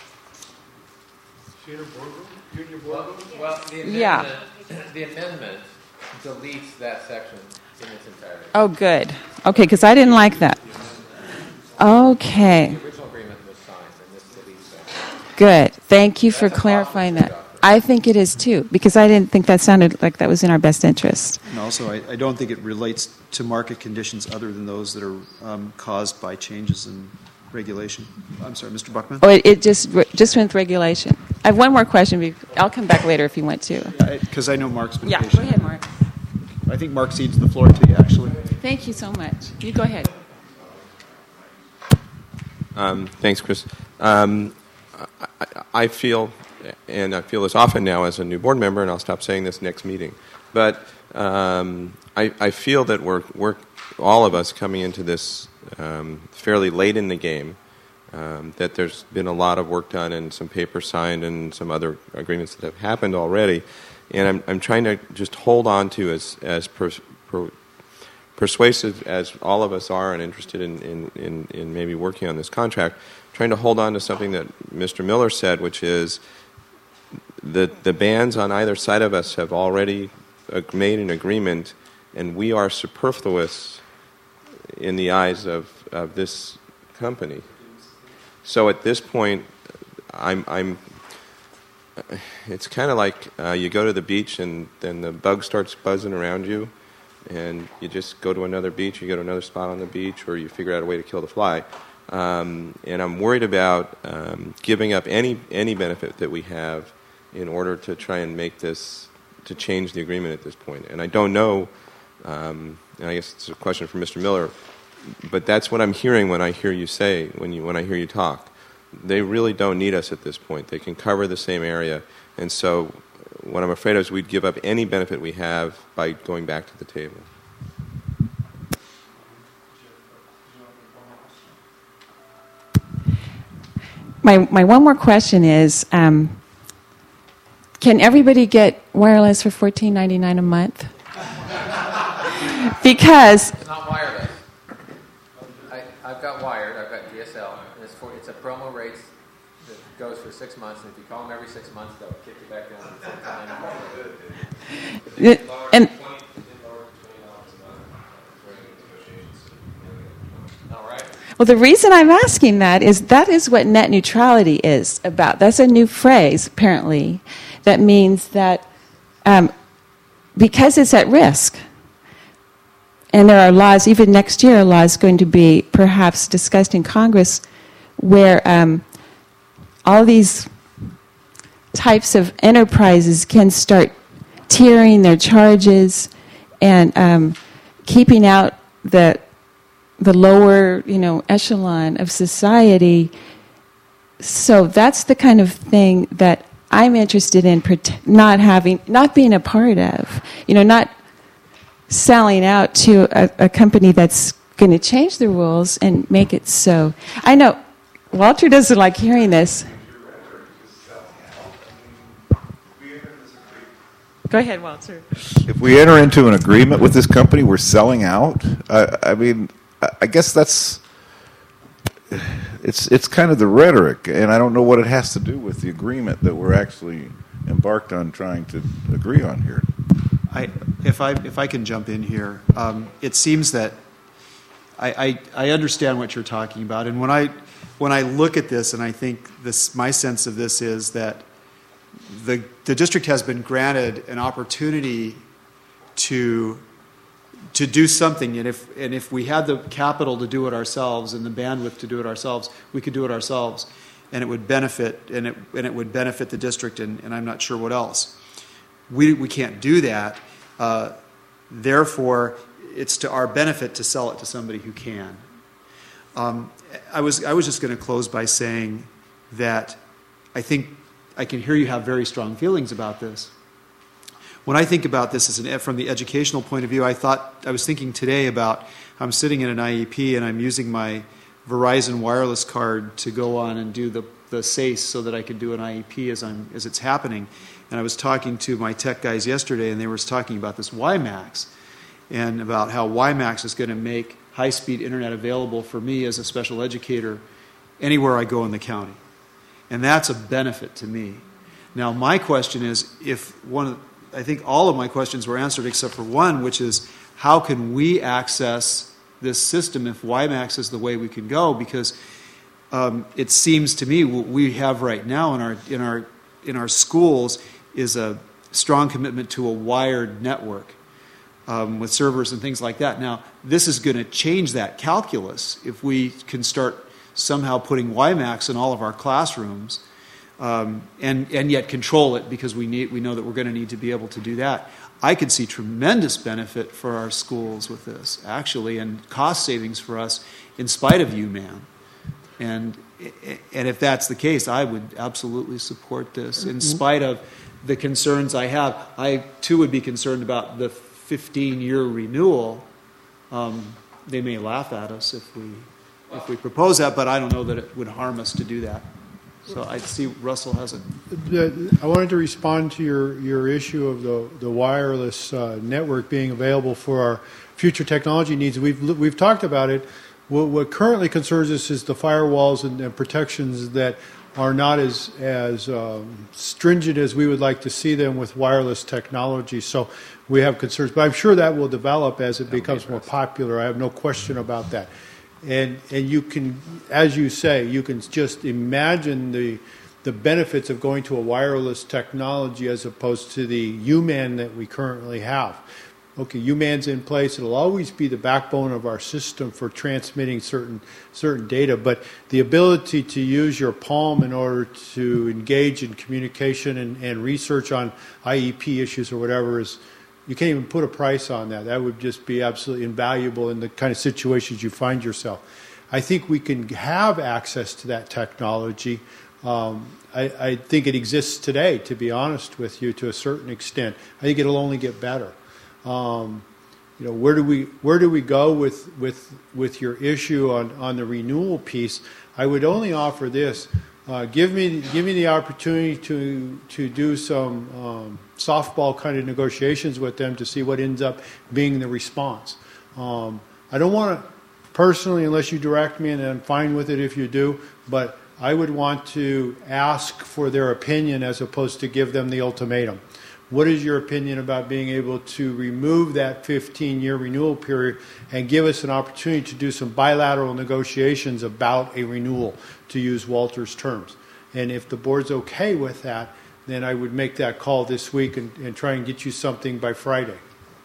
Well, well, the amendment, Yeah. the amendment deletes that section in its entirety. Oh, good. Okay, because I didn't like that. Okay. The original agreement was signed, and this deletes that. Good. Thank you for clarifying that. I think it is too, because I didn't think that sounded like that was in our best interest. And also, I, I don't think it relates to market conditions other than those that are um, caused by changes in regulation. I'm sorry, Mister Buckman? Oh, it, it just just went with regulation. I have one more question. be- I'll come back later if you want to. Because I know Mark's been Yeah, patient. go ahead, Mark. I think Mark cedes the floor to you, actually. Thank you so much. You go ahead. Um, thanks, Chris. Um, I, I, I feel, and I feel this often now as a new board member, and I'll stop saying this next meeting, but um, I, I feel that we're, we're all of us coming into this um, fairly late in the game, um, that there's been a lot of work done and some papers signed and some other agreements that have happened already, and I'm, I'm trying to just hold on to as, as per, per, persuasive as all of us are and interested in, in, in, in maybe working on this contract, trying to hold on to something that Mister Miller said, which is the, the bands on either side of us have already made an agreement, and we are superfluous in the eyes of, of this company. So at this point, I'm, I'm it's kind of like uh, you go to the beach and then the bug starts buzzing around you, and you just go to another beach, you go to another spot on the beach, or you figure out a way to kill the fly. Um, and I'm worried about um, giving up any any benefit that we have in order to try and make this, to change the agreement at this point. And I don't know, um, and I guess it's a question for Mister Miller, but that's what I'm hearing when I hear you say, when you when I hear you talk. They really don't need us at this point. They can cover the same area. And so what I'm afraid of is we'd give up any benefit we have by going back to the table. My my one more question is, um, can everybody get wireless for fourteen ninety-nine a month? Because It's not wireless. I, I've got wired. I've got D S L. And it's, for, it's a promo rate that goes for six months. And if you call them every six months, they'll kick you back down to the full time. and All right. well, the reason I'm asking that is that is what net neutrality is about. That's a new phrase, apparently, that means that um, because it's at risk, and there are laws, even next year, laws going to be perhaps discussed in Congress where um, all these types of enterprises can start tiering their charges and um, keeping out the the lower, you know, echelon of society. So that's the kind of thing that I'm interested in prote- not having, not being a part of. You know, not selling out to a, a company that's going to change the rules and make it so. I know Walter doesn't like hearing this. Go ahead, Walter. If we enter into an agreement with this company, we're selling out. I, I mean, I guess that's it's it's kind of the rhetoric, and I don't know what it has to do with the agreement that we're actually embarked on trying to agree on here. I, if I if I can jump in here, um, it seems that I, I I understand what you're talking about, and when I when I look at this, and I think this, my sense of this is that the the district has been granted an opportunity to to do something, and if and if we had the capital to do it ourselves and the bandwidth to do it ourselves, we could do it ourselves, and it would benefit and it and it would benefit the district, and, and I'm not sure what else. We we can't do that. Uh, therefore, it's to our benefit to sell it to somebody who can. Um, I was I was just going to close by saying that I think I can hear you have very strong feelings about this. When I think about this as an, from the educational point of view, I thought I was thinking today about I'm sitting in an I E P and I'm using my Verizon wireless card to go on and do the the S A C E so that I could do an I E P as I'm as it's happening. And I was talking to my tech guys yesterday, and they were talking about this WiMAX and about how WiMAX is going to make high-speed internet available for me as a special educator anywhere I go in the county. And that's a benefit to me. Now, my question is, if one of, I think all of my questions were answered except for one, which is, how can we access this system if WiMAX is the way we can go? Because um, it seems to me what we have right now in our in our in our schools is a strong commitment to a wired network. Um, with servers and things like that. Now, this is going to change that calculus if we can start somehow putting WiMAX in all of our classrooms, um, and and yet control it, because we need we know that we're going to need to be able to do that. I could see tremendous benefit for our schools with this, actually, and cost savings for us in spite of U M A N. And and if that's the case, I would absolutely support this in spite of the concerns I have. I too would be concerned about the fifteen-year renewal. Um, they may laugh at us if we if we propose that, but I don't know that it would harm us to do that. So I see Russell has it. I wanted to respond to your, your issue of the the wireless uh, network being available for our future technology needs. We've we've talked about it. What, what currently concerns us is the firewalls and, and protections that are not as as um, stringent as we would like to see them with wireless technology. So we have concerns, but I'm sure that will develop as it becomes more popular. I have no question about that. And and you can, as you say, you can just imagine the the benefits of going to a wireless technology as opposed to the U M A N that we currently have. Okay, U M A N's in place. It'll always be the backbone of our system for transmitting certain certain data, but the ability to use your palm in order to engage in communication and, and research on I E P issues or whatever is, you can't even put a price on that. That would just be absolutely invaluable in the kind of situations you find yourself. I think we can have access to that technology. Um, I, I think it exists today, to be honest with you, to a certain extent. I think it'll only get better. Um, you know, where do we where do we go with with with your issue on, on the renewal piece? I would only offer this: uh, give me give me the opportunity to to do some um, softball kind of negotiations with them to see what ends up being the response. Um, I don't want to personally, unless you direct me, and I'm fine with it if you do, but I would want to ask for their opinion as opposed to give them the ultimatum. What is your opinion about being able to remove that fifteen-year renewal period and give us an opportunity to do some bilateral negotiations about a renewal, to use Walter's terms? And if the board's okay with that, then I would make that call this week and, and try and get you something by Friday.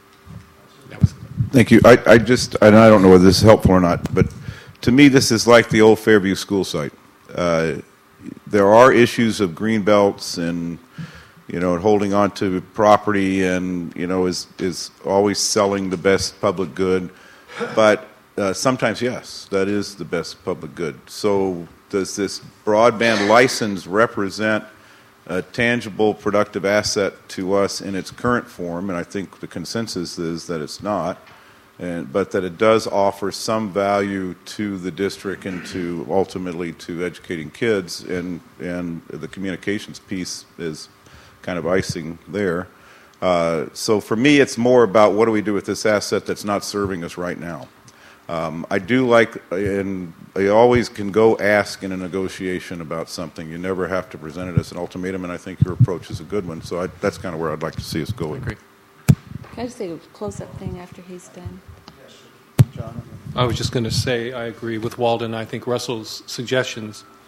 Thank you. I, I just, and I don't know whether this is helpful or not, but to me this is like the old Fairview school site. Uh, there are issues of green belts and, you know, holding on to property and, you know, is is always selling the best public good. But uh, sometimes, yes, that is the best public good. So does this broadband license represent a tangible, productive asset to us in its current form? And I think the consensus is that it's not, and but that it does offer some value to the district and to ultimately to educating kids, and, and the communications piece is kind of icing there. Uh, so for me, it's more about what do we do with this asset that's not serving us right now. Um, I do like, and you always can go ask in a negotiation about something. You never have to present it as an ultimatum, and I think your approach is a good one. So I, that's kind of where I'd like to see us going. Great. Can I just say a close-up thing after he's done? I was just going to say I agree with Walden. I think Russell's suggestions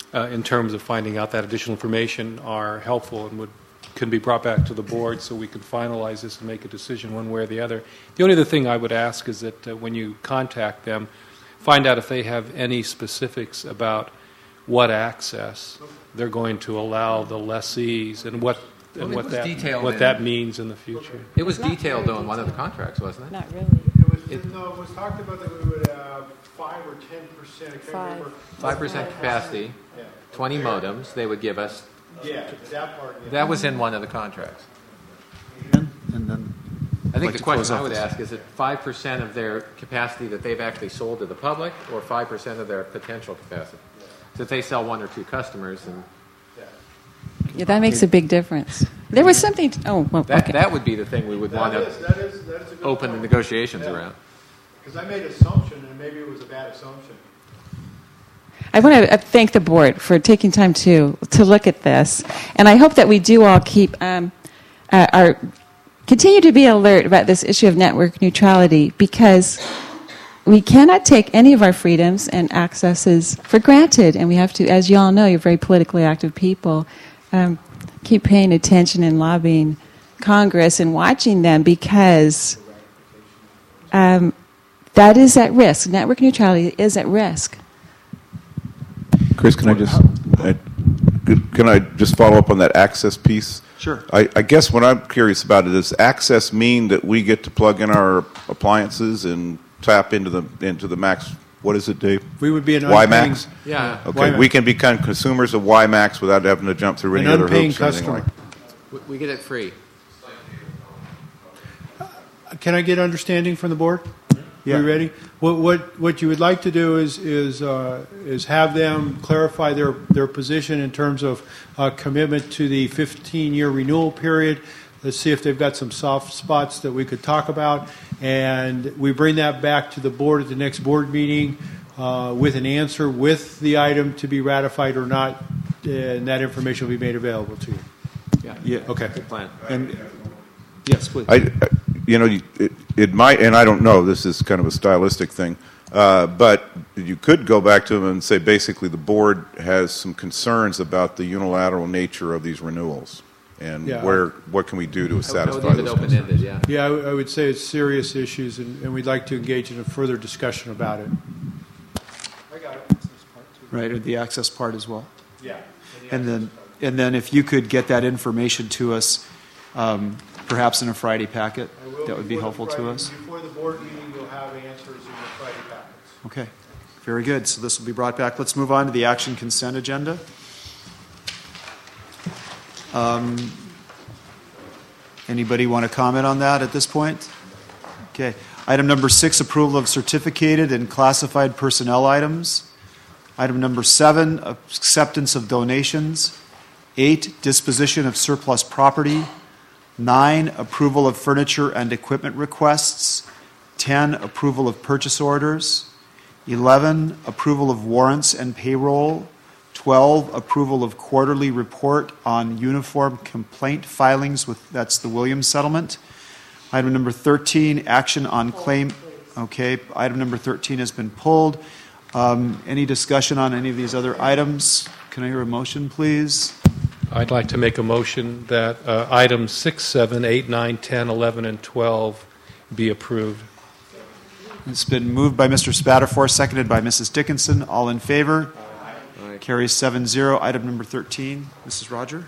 uh, in terms of finding out that additional information are helpful and would can be brought back to the board so we can finalize this and make a decision one way or the other. The only other thing I would ask is that uh, when you contact them, find out if they have any specifics about what access they're going to allow the lessees and what and Well, it what was that detailed what in- that means in the future. It was detailed, though, in one of the contracts, wasn't it? Not really. It was, no, it was talked about that we would have five or ten percent. I can't Five. remember. Five percent capacity, Yeah. twenty modems they would give us. Yeah, that part. Yeah. That was in one of the contracts. And then I think like the to close question I off would this. ask is it five percent of their capacity that they've actually sold to the public, or five percent of their potential capacity? So if they sell one or two customers, and Yeah, that makes a big difference. There was something. Oh, well, that okay. that would be the thing we would That want is, to that is, that is a good open the point. negotiations Yeah. around. Because I made an assumption, and maybe it was a bad assumption. I want to thank the board for taking time to to look at this, and I hope that we do all keep um, uh, our continue to be alert about this issue of network neutrality, because we cannot take any of our freedoms and accesses for granted, and we have to, as you all know, you're very politically active people, um, keep paying attention and lobbying Congress and watching them, because um, that is at risk. Network neutrality is at risk. Chris, can I just I, can I just follow up on that access piece? Sure. I, I guess what I'm curious about it is access mean that we get to plug in our appliances and tap into the into the max. What is it, Dave? We would be an WiMAX. unpaying- Yeah. Okay, WiMAX. we can become consumers of WiMAX without having to jump through any An other unpaying hoops or anything customer. like. We- We get it free. Can I get understanding from the board? Yeah. You ready? What, what, what you would like to do is, is, uh, is have them clarify their, their position in terms of uh, commitment to the fifteen-year renewal period. Let's see if they've got some soft spots that we could talk about. And we bring that back to the board at the next board meeting uh, with an answer, with the item to be ratified or not, and that information will be made available to you. Yeah. Yeah. Okay. Good plan. And yes, please. I, I- you know, you- it, it might, and I don't know, this is kind of a stylistic thing, uh, but you could go back to them and say basically the board has some concerns about the unilateral nature of these renewals, and Yeah. where what can we do to I would satisfy leave it those open-ended, concerns? yeah. Yeah, I, w- I would say it's serious issues, and, and we'd like to engage in a further discussion about it. I got it. Right, or the access part as well. Yeah. And then, and then if you could get that information to us, um, perhaps in a Friday packet, that would be helpful to us. Before the board meeting, you'll have answers in the Friday packets. Okay, very good. So this will be brought back. Let's move on to the action consent agenda. Um, Anybody want to comment on that at this point? Okay. Item number six, approval of certificated and classified personnel items. Item number seven, acceptance of donations. Eight, disposition of surplus property. Nine, approval of furniture and equipment requests. Ten, approval of purchase orders. Eleven, approval of warrants and payroll. Twelve, approval of quarterly report on uniform complaint filings with, that's the Williams settlement. Item number thirteen, action on claim. Okay, item number thirteen has been pulled. Um, any discussion on any of these other items? Can I hear a motion, please? I'd like to make a motion that uh, items six, seven, eight, nine, ten, eleven, and twelve be approved. It's been moved by Mister Spatafor, seconded by Missus Dickinson. All in favor? Aye. Carries seven zero. Item number thirteen, Missus Roger.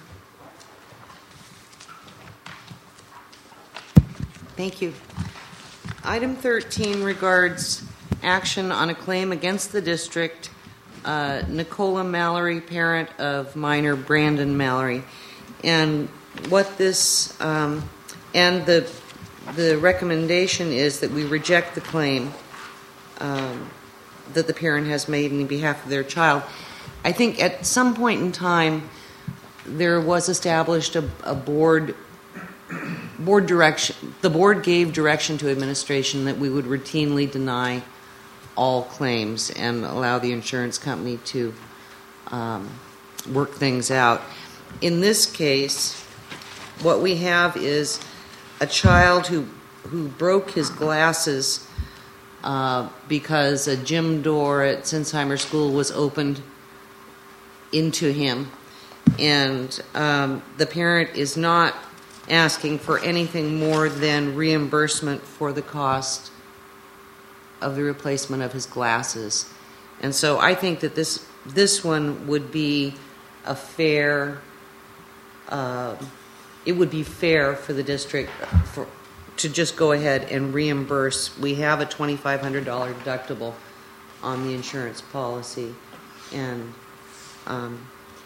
Thank you. Item thirteen regards action on a claim against the district, uh, Nicola Mallory, parent of minor Brandon Mallory. And what this, um, and the, the recommendation is that we reject the claim um, that the parent has made in behalf of their child. I think at some point in time, there was established a, a board board direction. The board gave direction to administration that we would routinely deny all claims and allow the insurance company to um, work things out. In this case, what we have is a child who who broke his glasses uh, because a gym door at Sinsheimer School was opened into him, and um, the parent is not asking for anything more than reimbursement for the cost of the replacement of his glasses. And so I think that this this one would be a fair, uh, it would be fair for the district for, to just go ahead and reimburse. We have a twenty-five hundred dollars deductible on the insurance policy, and um,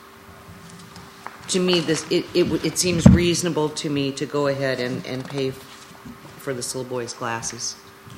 to me, this it, it it seems reasonable to me to go ahead and, and pay for this little boy's glasses.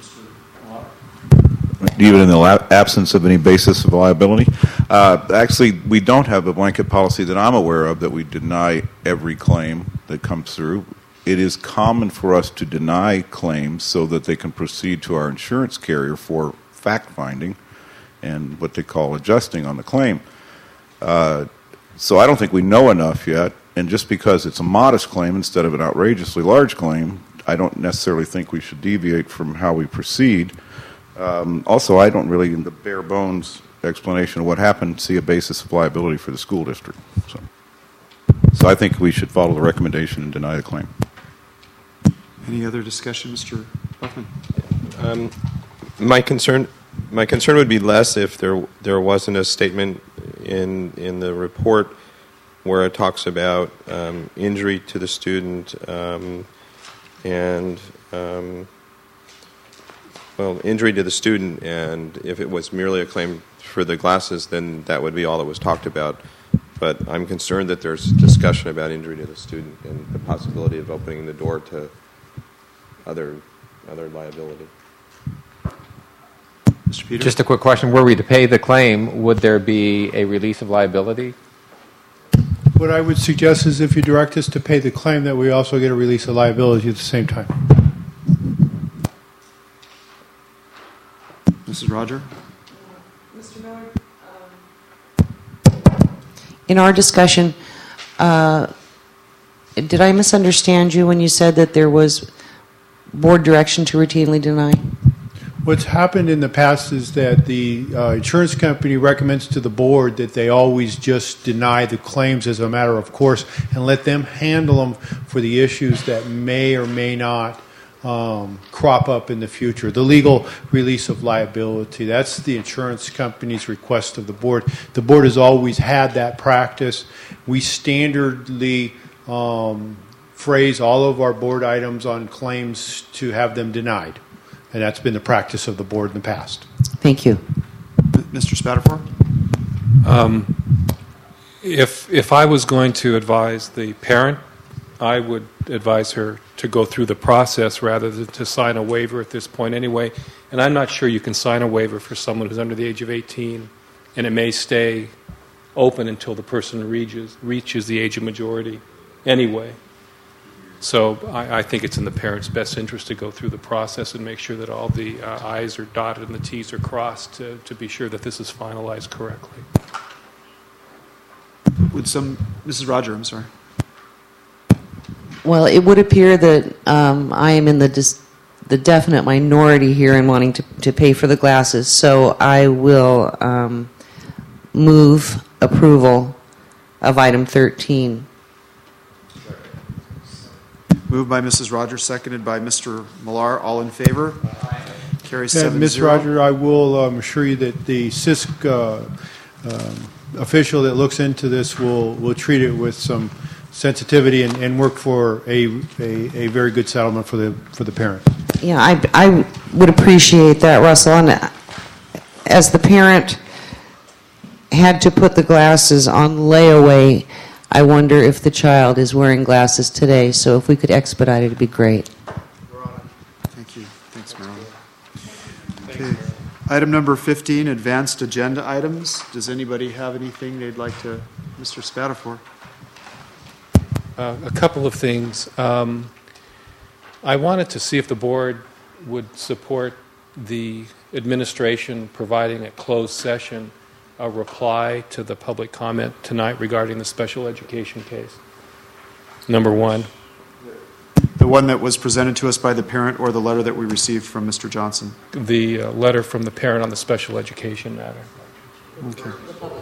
Even in the la- absence of any basis of liability. Uh, actually, we don't have a blanket policy that I'm aware of that we deny every claim that comes through. It is common for us to deny claims so that they can proceed to our insurance carrier for fact-finding and what they call adjusting on the claim. Uh, so I don't think we know enough yet, and just because it's a modest claim instead of an outrageously large claim, I don't necessarily think we should deviate from how we proceed. Um, also, I don't really, in the bare bones explanation of what happened, see a basis of liability for the school district. So, so I think we should follow the recommendation and deny the claim. Any other discussion, Mister Buckman? Um, my concern, my concern would be less if there there wasn't a statement in in the report where it talks about um, injury to the student um, and. Um, Well, injury to the student, and if it was merely a claim for the glasses, then that would be all that was talked about. But I'm concerned that there's discussion about injury to the student and the possibility of opening the door to other other liability. Mister Peters? Just a quick question. Were we to pay the claim, would there be a release of liability? What I would suggest is if you direct us to pay the claim, that we also get a release of liability at the same time. Missus Roger? Mister Miller? In our discussion, uh, did I misunderstand you when you said that there was board direction to routinely deny? What's happened in the past is that the uh, insurance company recommends to the board that they always just deny the claims as a matter of course and let them handle them for the issues that may or may not Um, crop up in the future. The legal release of liability, that's the insurance company's request of the board. The board has always had that practice. We standardly um, phrase all of our board items on claims to have them denied, and that's been the practice of the board in the past. Thank you. Mister Spatafor? Um, if if I was going to advise the parent, I would advise her to go through the process rather than to sign a waiver at this point anyway. And I'm not sure you can sign a waiver for someone who's under the age of eighteen, and it may stay open until the person reaches, reaches the age of majority anyway. So I, I think it's in the parent's best interest to go through the process and make sure that all the uh, I's are dotted and the T's are crossed to, to be sure that this is finalized correctly. Would some, Missus Roger, I'm sorry. Well, it would appear that um, I am in the dis- the definite minority here in wanting to, to pay for the glasses, so I will um, move approval of item thirteen. Moved by Missus Rogers, seconded by Mister Millar. All in favor? Carries seven Miz zero. Roger, I will um, assure you that the C I S C uh, um, official that looks into this will, will treat it with some sensitivity and, and work for a, a, a very good settlement for the for the parent. Yeah, I, I would appreciate that, Russell. And as the parent had to put the glasses on layaway, I wonder if the child is wearing glasses today. So if we could expedite it, it'd be great. Thank you. Thanks, Marilyn. Okay. Item number fifteen, advanced agenda items. Does anybody have anything they'd like to, Mister Spatafor? Uh, a couple of things. Um, I wanted to see if the board would support the administration providing at closed session a reply to the public comment tonight regarding the special education case. Number one. The one that was presented to us by the parent or the letter that we received from Mister Johnson? The uh, letter from the parent on the special education matter. Okay.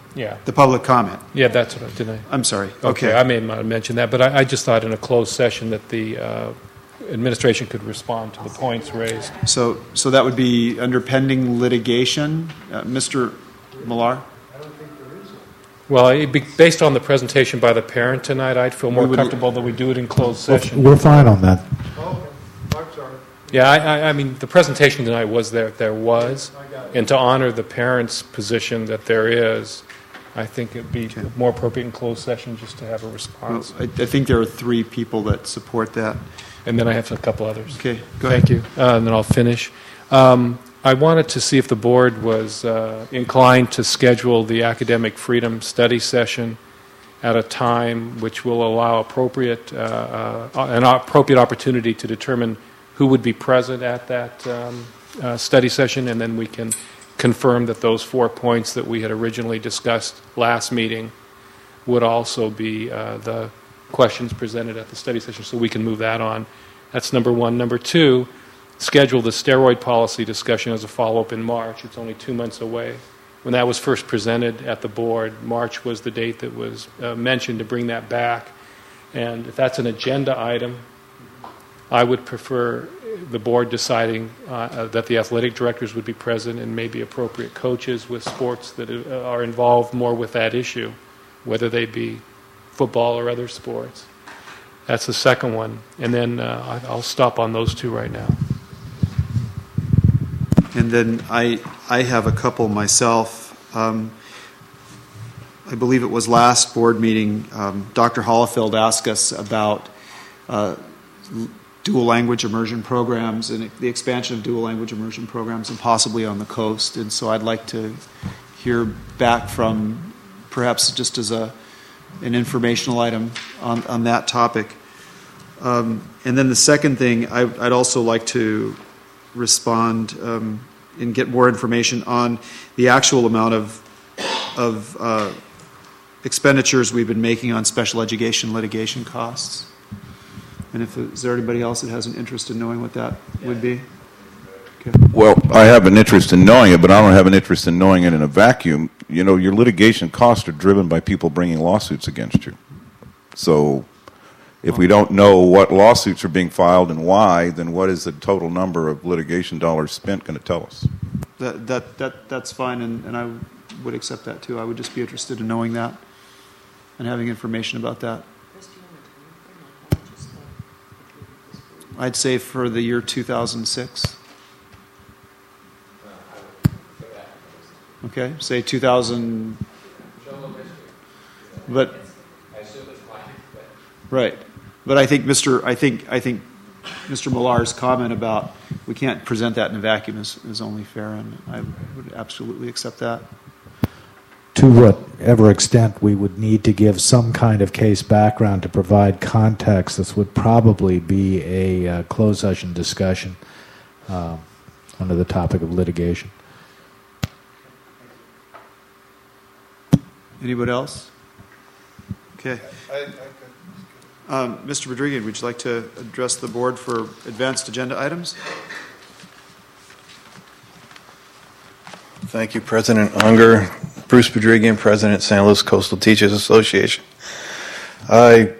Yeah. The public comment. Yeah, that's what I did. I, I'm sorry. Okay, Okay. I may not mention that, but I, I just thought in a closed session that the uh, administration could respond to the points raised. So, so that would be under pending litigation, uh, Mister Millar. Well, it'd be based on the presentation by the parent tonight, I'd feel more We would- comfortable that we do it in closed session. We're fine on that. Yeah, I, I, I mean, the presentation tonight was there. There was, and to honor the parents' position that there is, I think it'd be Okay. more appropriate in closed session just to have a Well, response. I, I think there are three people that support that. And then I have a couple others. Okay, go Thank ahead. you. Uh, and then I'll finish. Um, I wanted to see if the board was uh, inclined to schedule the academic freedom study session at a time which will allow appropriate uh, uh, an appropriate opportunity to determine who would be present at that um, uh, study session, and then we can confirm that those four points that we had originally discussed last meeting would also be uh, the questions presented at the study session, so we can move that on. That's number one. Number two, schedule the steroid policy discussion as a follow-up in March. It's only two months away. When that was first presented at the board, March was the date that was uh, mentioned to bring that back. And if that's an agenda item, I would prefer the board deciding uh, uh, that the athletic directors would be present and maybe appropriate coaches with sports that uh, are involved more with that issue, whether they be football or other sports. That's the second one. And then uh, I'll stop on those two right now. And then I, I have a couple myself. Um, I believe it was last board meeting, um, Doctor Hollifield asked us about uh, dual language immersion programs and the expansion of dual language immersion programs and possibly on the coast. And so I'd like to hear back from, perhaps just as a an informational item on, on that topic. Um, and then the second thing, I, I'd also like to respond um, and get more information on the actual amount of of uh, expenditures we've been making on special education litigation costs. And if is there anybody else that has an interest in knowing what that would be? Okay. Well, I have an interest in knowing it, but I don't have an interest in knowing it in a vacuum. You know, your litigation costs are driven by people bringing lawsuits against you. So if we don't know what lawsuits are being filed and why, then what is the total number of litigation dollars spent going to tell us? That that that that's fine, and, and I would accept that too. I would just be interested in knowing that and having information about that. I'd say for the year two thousand six. Okay, say two thousand. But right, but I think Mister I think I think Mister Millar's comment about we can't present that in a vacuum is, is only fair, and I would absolutely accept that. To whatever extent we would need to give some kind of case background to provide context, this would probably be a uh, closed session discussion uh, under the topic of litigation. Anybody else? Okay. Um, Mister Bedrigan, would you like to address the board for advanced agenda items? Thank you, President Unger. Bruce Bedrigan, President, San Luis Coastal Teachers Association. I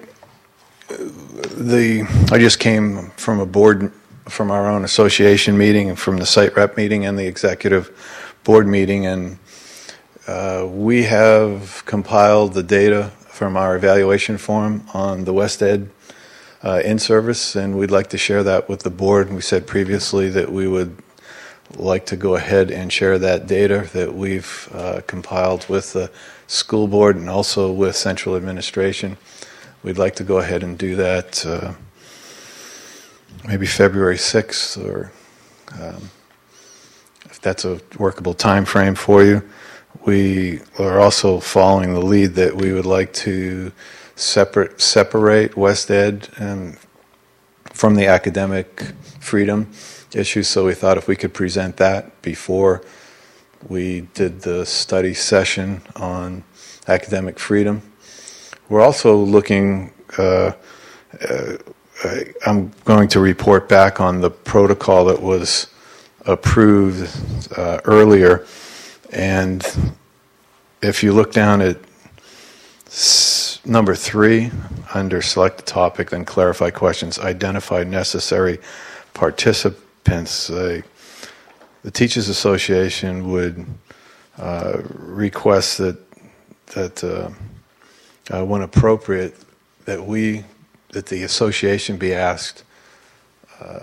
the I just came from a board from our own association meeting, from the site rep meeting and the executive board meeting, and uh, we have compiled the data from our evaluation form on the West Ed uh, in-service, and we'd like to share that with the board. We said previously that we would like to go ahead and share that data that we've uh, compiled with the school board and also with central administration. We'd like to go ahead and do that uh, maybe February sixth, or um, if that's a workable time frame for you. We are also following the lead that we would like to separate separate West Ed and from the academic freedom issue, so we thought if we could present that before we did the study session on academic freedom. We're also looking, uh, uh, I'm going to report back on the protocol that was approved uh, earlier, and if you look down at s- number three, under select a topic, then clarify questions, identify necessary participants, uh, the Teachers Association would uh, request that that uh, uh, when appropriate, that we that the association be asked uh,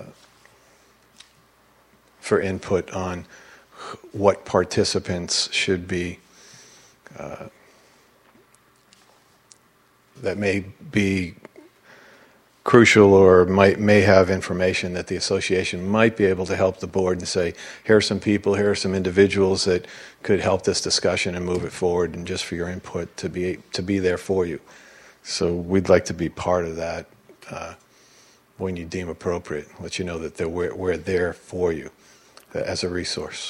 for input on what participants should be uh, that may be crucial or might may have information that the association might be able to help the board and say, here are some people, here are some individuals that could help this discussion and move it forward, and just for your input to be to be there for you. So we'd like to be part of that uh, when you deem appropriate. Let you know that they're, we're, we're there for you uh, as a resource.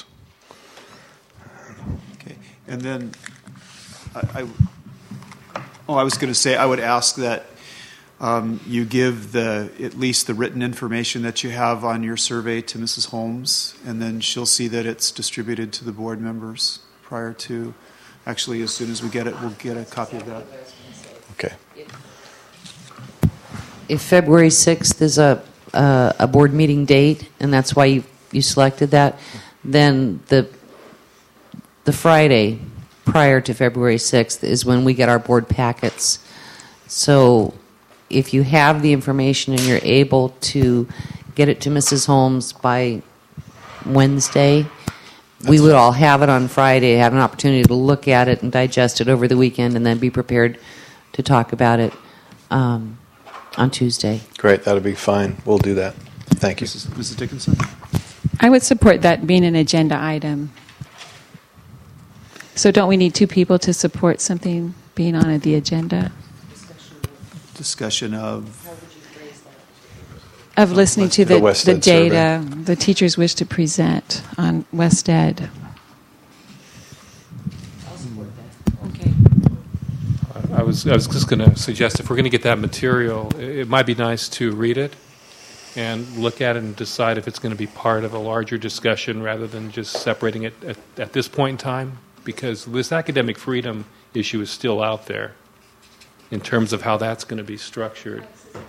Okay, and then I, I oh, I was going to say I would ask that um, you give the at least the written information that you have on your survey to Missus Holmes, and then she'll see that it's distributed to the board members prior to. Actually, as soon as we get it, we'll get a copy of that. Okay. If February sixth is a uh, a board meeting date, and that's why you you selected that, then the the Friday prior to February sixth is when we get our board packets. So if you have the information and you're able to get it to Missus Holmes by Wednesday, That's we would all have it on Friday, have an opportunity to look at it and digest it over the weekend, and then be prepared to talk about it um, on Tuesday. Great, that'll be fine. We'll do that. Thank you. Missus Missus Dickinson? I would support that being an agenda item. So don't we need two people to support something being on the agenda? Discussion of of listening to The the, West the Ed data the teachers wish to present on West Ed. Okay. I was I was just going to suggest, if we're going to get that material, it might be nice to read it and look at it and decide if it's going to be part of a larger discussion rather than just separating it at, at this point in time, because this academic freedom issue is still out there in terms of how that's going to be structured.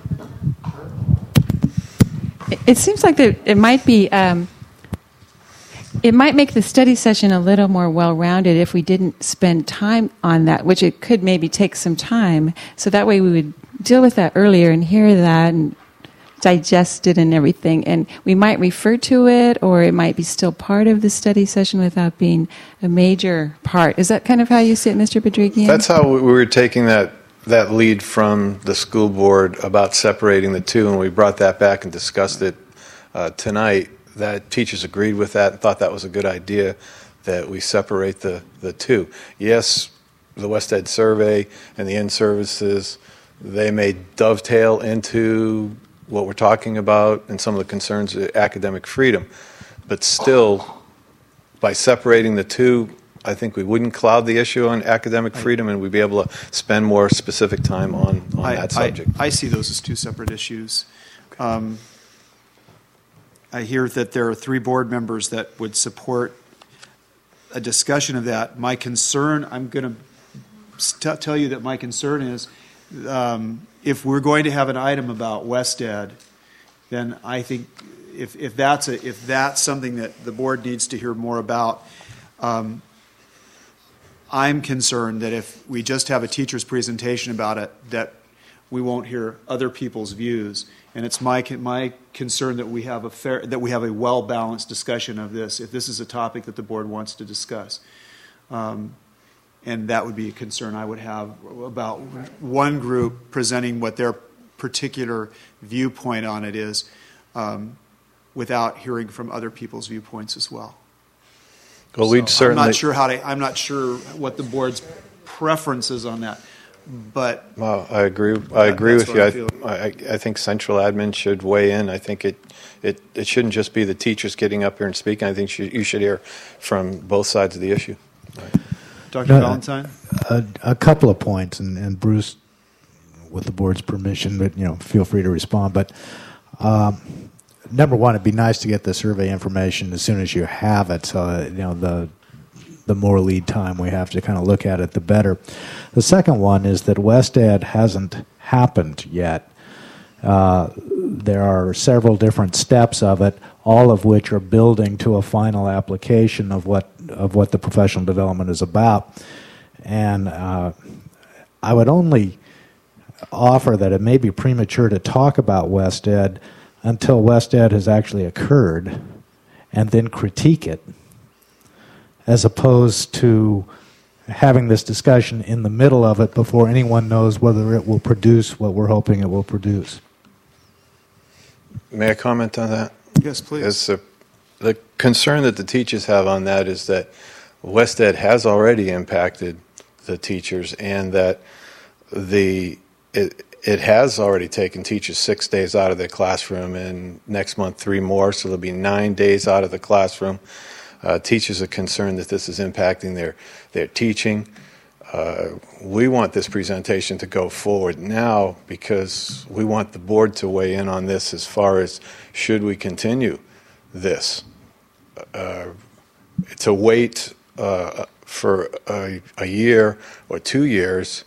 It, it seems like that it might be um, it might make the study session a little more well-rounded if we didn't spend time on that, which it could maybe take some time. So that way we would deal with that earlier and hear that and digest it and everything. And we might refer to it, or it might be still part of the study session without being a major part. Is that kind of how you see it, Mister Bedrigian? That's how we were taking that that lead from the school board about separating the two, and we brought that back and discussed it uh, tonight. That teachers agreed with that and thought that was a good idea, that we separate the, the two. Yes, the West Ed survey and the in-services, they may dovetail into what we're talking about and some of the concerns of academic freedom. But still, by separating the two, I think we wouldn't cloud the issue on academic freedom, and we'd be able to spend more specific time on, on I, that subject. I, I see those as two separate issues. Um, I hear that there are three board members that would support a discussion of that. My concern, I'm going to tell you that my concern is um, if we're going to have an item about West Ed, then I think if, if that's a, if that's something that the board needs to hear more about, um, I'm concerned that if we just have a teacher's presentation about it, that we won't hear other people's views. And it's my my concern that we have a fair, that we have a well balanced discussion of this. If this is a topic that the board wants to discuss, um, and that would be a concern I would have about one group presenting what their particular viewpoint on it is, um, without hearing from other people's viewpoints as well. Well, so we'd certainly. I'm not sure how to. I'm not sure what the board's preference is on that, but. Well, I agree. I agree with you. I, I, I, I think central admin should weigh in. I think it, it, it shouldn't just be the teachers getting up here and speaking. I think you should hear from both sides of the issue. Doctor No, Valentine? A, a couple of points, and, and Bruce, with the board's permission, but you know, feel free to respond. But um, number one, it'd be nice to get the survey information as soon as you have it. So uh, you know the the more lead time we have to kind of look at it, the better. The second one is that West Ed hasn't happened yet. Uh, there are several different steps of it, all of which are building to a final application of what of what the professional development is about. And uh, I would only offer that it may be premature to talk about West Ed until West Ed has actually occurred, and then critique it, as opposed to having this discussion in the middle of it before anyone knows whether it will produce what we're hoping it will produce. May I comment on that? Yes, please. As the, the concern that the teachers have on that is that West Ed has already impacted the teachers, and that the it, it has already taken teachers six days out of their classroom, and next month three more, so there'll be nine days out of the classroom. Uh, teachers are concerned that this is impacting their, their teaching. Uh, we want this presentation to go forward now because we want the board to weigh in on this as far as should we continue this. Uh, to wait uh, for a, a year or two years,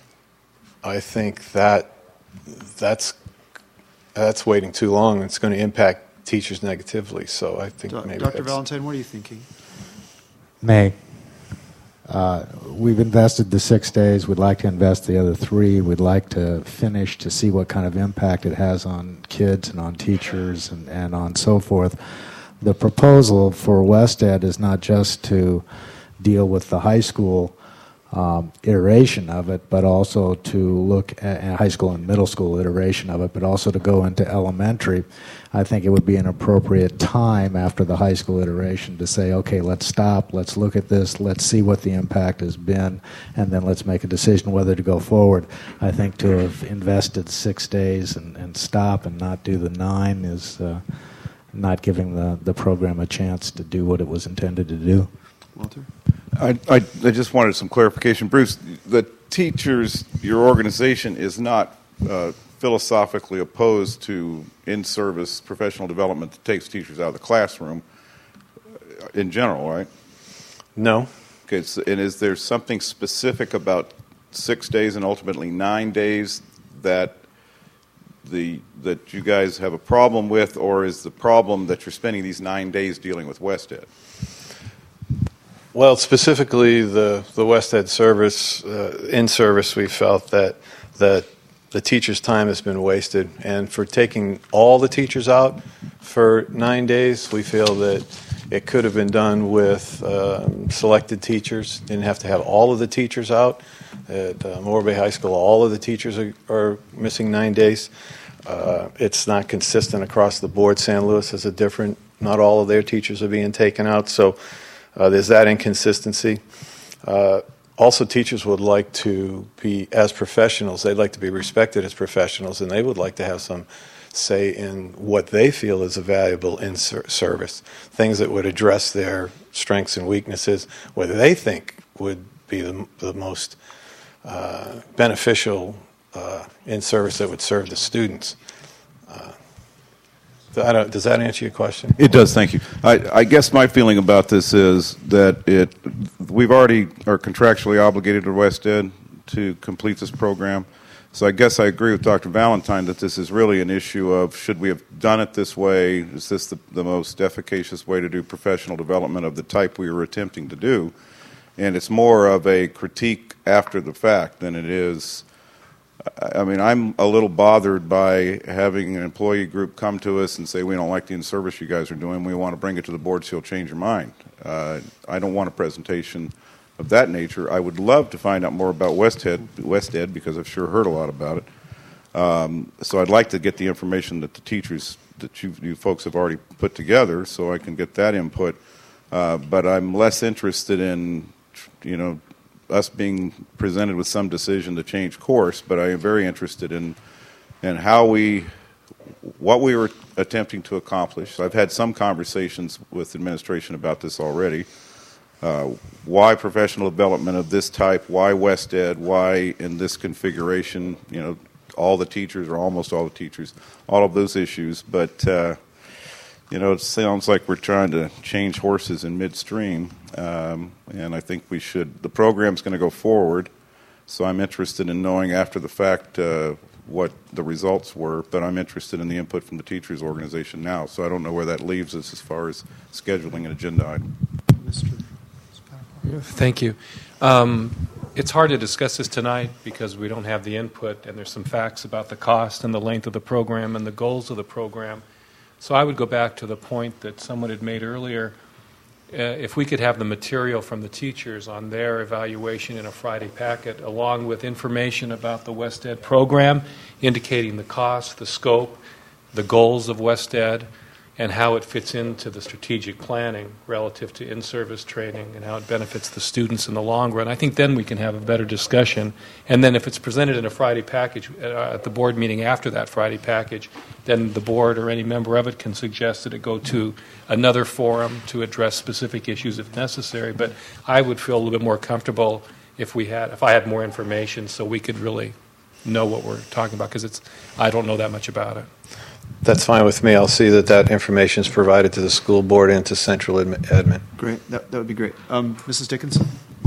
I think that that's that's waiting too long. It's going to impact teachers negatively. So I think Do- maybe Doctor that's- Valentine, what are you thinking? May. Uh, we've invested the six days. We'd like to invest the other three. We'd like to finish to see what kind of impact it has on kids and on teachers and, and on so forth. The proposal for West Ed is not just to deal with the high school um, iteration of it, but also to look at uh, high school and middle school iteration of it, but also to go into elementary. I think it would be an appropriate time after the high school iteration to say, okay, let's stop, let's look at this, let's see what the impact has been, and then let's make a decision whether to go forward. I think to have invested six days and, and stop and not do the nine is uh, not giving the, the program a chance to do what it was intended to do. Walter? I, I, I just wanted some clarification. Bruce, the teachers, your organization is not uh, philosophically opposed to in-service professional development that takes teachers out of the classroom in general, right? No. Okay, so, and is there something specific about six days and ultimately nine days that the that you guys have a problem with, or is the problem that you're spending these nine days dealing with West Ed? Well, specifically the, the West Ed service, uh, in service, we felt that that the teachers' time has been wasted. And for taking all the teachers out for nine days, we feel that it could have been done with um, selected teachers. Didn't have to have all of the teachers out. At uh, Morro Bay High School, all of the teachers are, are missing nine days. Uh, it's not consistent across the board. San Luis has a different, not all of their teachers are being taken out. So Uh, there's that inconsistency. Uh, also, teachers would like to be, as professionals, they'd like to be respected as professionals, and they would like to have some say in what they feel is a valuable in ser- service, things that would address their strengths and weaknesses, what they think would be the, the most uh, beneficial uh, in service that would serve the students. Uh, I don't, does that answer your question? It does, thank you. I, I guess my feeling about this is that it we've already are contractually obligated to West Ed to complete this program. So I guess I agree with Doctor Valentine that this is really an issue of should we have done it this way? Is this the, the most efficacious way to do professional development of the type we were attempting to do? And it's more of a critique after the fact than it is. I mean, I'm a little bothered by having an employee group come to us and say, we don't like the in-service you guys are doing. We want to bring it to the board so you'll change your mind. Uh, I don't want a presentation of that nature. I would love to find out more about West Ed, West Ed because I've sure heard a lot about it. Um, so I'd like to get the information that the teachers, that you, you folks have already put together so I can get that input. Uh, but I'm less interested in, you know, us being presented with some decision to change course, but I am very interested in in how we, what we were attempting to accomplish. I've had some conversations with administration about this already. Uh, why professional development of this type? Why West Ed? Why in this configuration? You know, all the teachers or almost all the teachers, all of those issues. But uh, you know, it sounds like we're trying to change horses in midstream, um, and I think we should. The program's going to go forward, so I'm interested in knowing after the fact uh, what the results were, but I'm interested in the input from the teachers' organization now, so I don't know where that leaves us as far as scheduling an agenda item. Mister Thank you. Um, it's hard to discuss this tonight because we don't have the input, and there's some facts about the cost and the length of the program and the goals of the program. So I would go back to the point that someone had made earlier. Uh, if we could have the material from the teachers on their evaluation in a Friday packet, along with information about the West Ed program, indicating the cost, the scope, the goals of West Ed, and how it fits into the strategic planning relative to in-service training and how it benefits the students in the long run, I think then we can have a better discussion. And then if it's presented in a Friday package uh, at the board meeting after that Friday package, then the board or any member of it can suggest that it go to another forum to address specific issues if necessary. But I would feel a little bit more comfortable if we had, if I had more information so we could really know what we're talking about, because it's, I don't know that much about it. That's fine with me. I'll see that that information is provided to the school board and to central admin. Great. That, that would be great. Um, Missus Dickinson?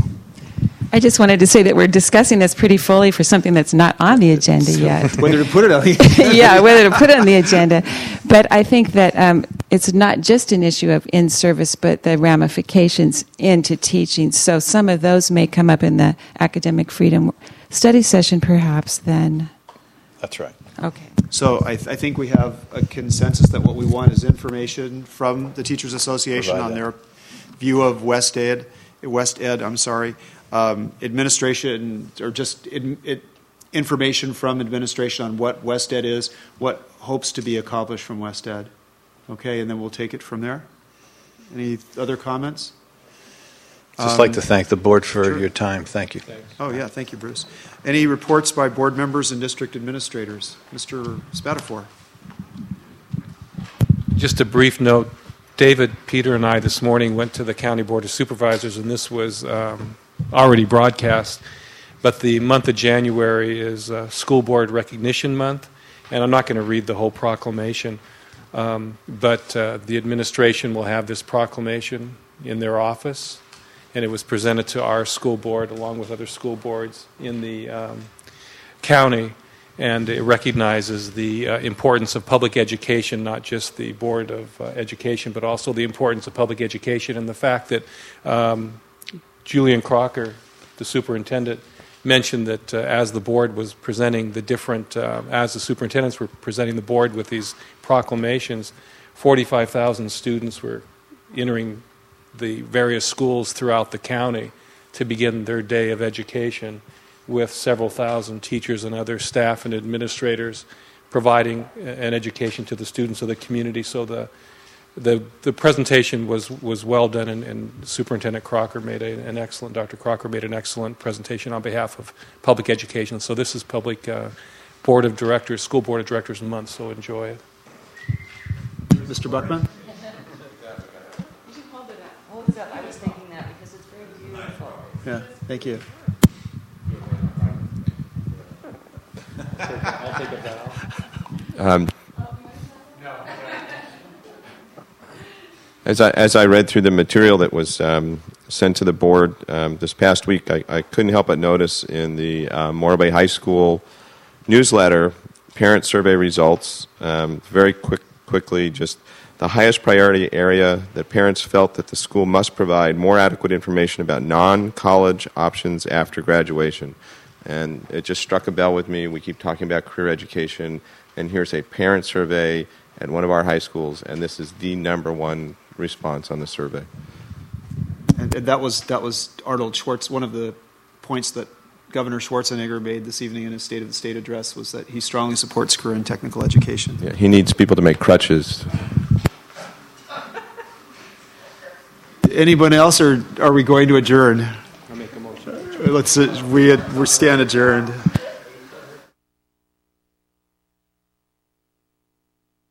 I just wanted to say that we're discussing this pretty fully for something that's not on the agenda yet. Whether to put it on the agenda. Yeah, whether to put it on the agenda. But I think that um, it's not just an issue of in-service, but the ramifications into teaching. So some of those may come up in the academic freedom study session, perhaps, then. That's right. Okay. So I, th- I think we have a consensus that what we want is information from the Teachers Association Provide on that. their view of West Ed, West Ed, I'm sorry, um, administration, or just in, it, information from administration on what West Ed is, what hopes to be accomplished from West Ed. Okay, and then we'll take it from there. Any other comments? Just Um, like to thank the board for sure. your time. Thank you. Oh, yeah, thank you, Bruce. Any reports by board members and district administrators? Mister Spatafor. Just a brief note. David, Peter, and I this morning went to the County Board of Supervisors, and this was um, already broadcast. But the month of January is uh, School Board Recognition Month, and I'm not going to read the whole proclamation, um, but uh, the administration will have this proclamation in their office, and it was presented to our school board along with other school boards in the um, county. And it recognizes the uh, importance of public education, not just the Board of uh, Education, but also the importance of public education and the fact that um, Julian Crocker, the superintendent, mentioned that uh, as the board was presenting the different, uh, as the superintendents were presenting the board with these proclamations, forty-five thousand students were entering the various schools throughout the county to begin their day of education, with several thousand teachers and other staff and administrators providing an education to the students of the community. So the the, the presentation was, was well done, and, and Superintendent Crocker made a, an excellent, Doctor Crocker made an excellent presentation on behalf of public education. So this is Public uh, Board of Directors, School Board of Directors Month, so enjoy it. Mister Buckman? You should hold it up. Hold it up. I was thinking that because it's very beautiful. Yeah, thank you. I'll take it down. Um, as I as I read through the material that was um, sent to the board um, this past week, I, I couldn't help but notice in the uh, Morro Bay High School newsletter parent survey results. Um, very quick, quickly, just the highest priority area that parents felt that the school must provide more adequate information about non-college options after graduation. And it just struck a bell with me. We keep talking about career education, and here's a parent survey at one of our high schools, and this is the number one response on the survey. And, and that was that was Arnold Schwartz. One of the points that Governor Schwarzenegger made this evening in his State of the State address was that he strongly supports career and technical education. Yeah, he needs people to make crutches. Anyone else, or are we going to adjourn? I'll make a motion. Let's uh, we we stand adjourned.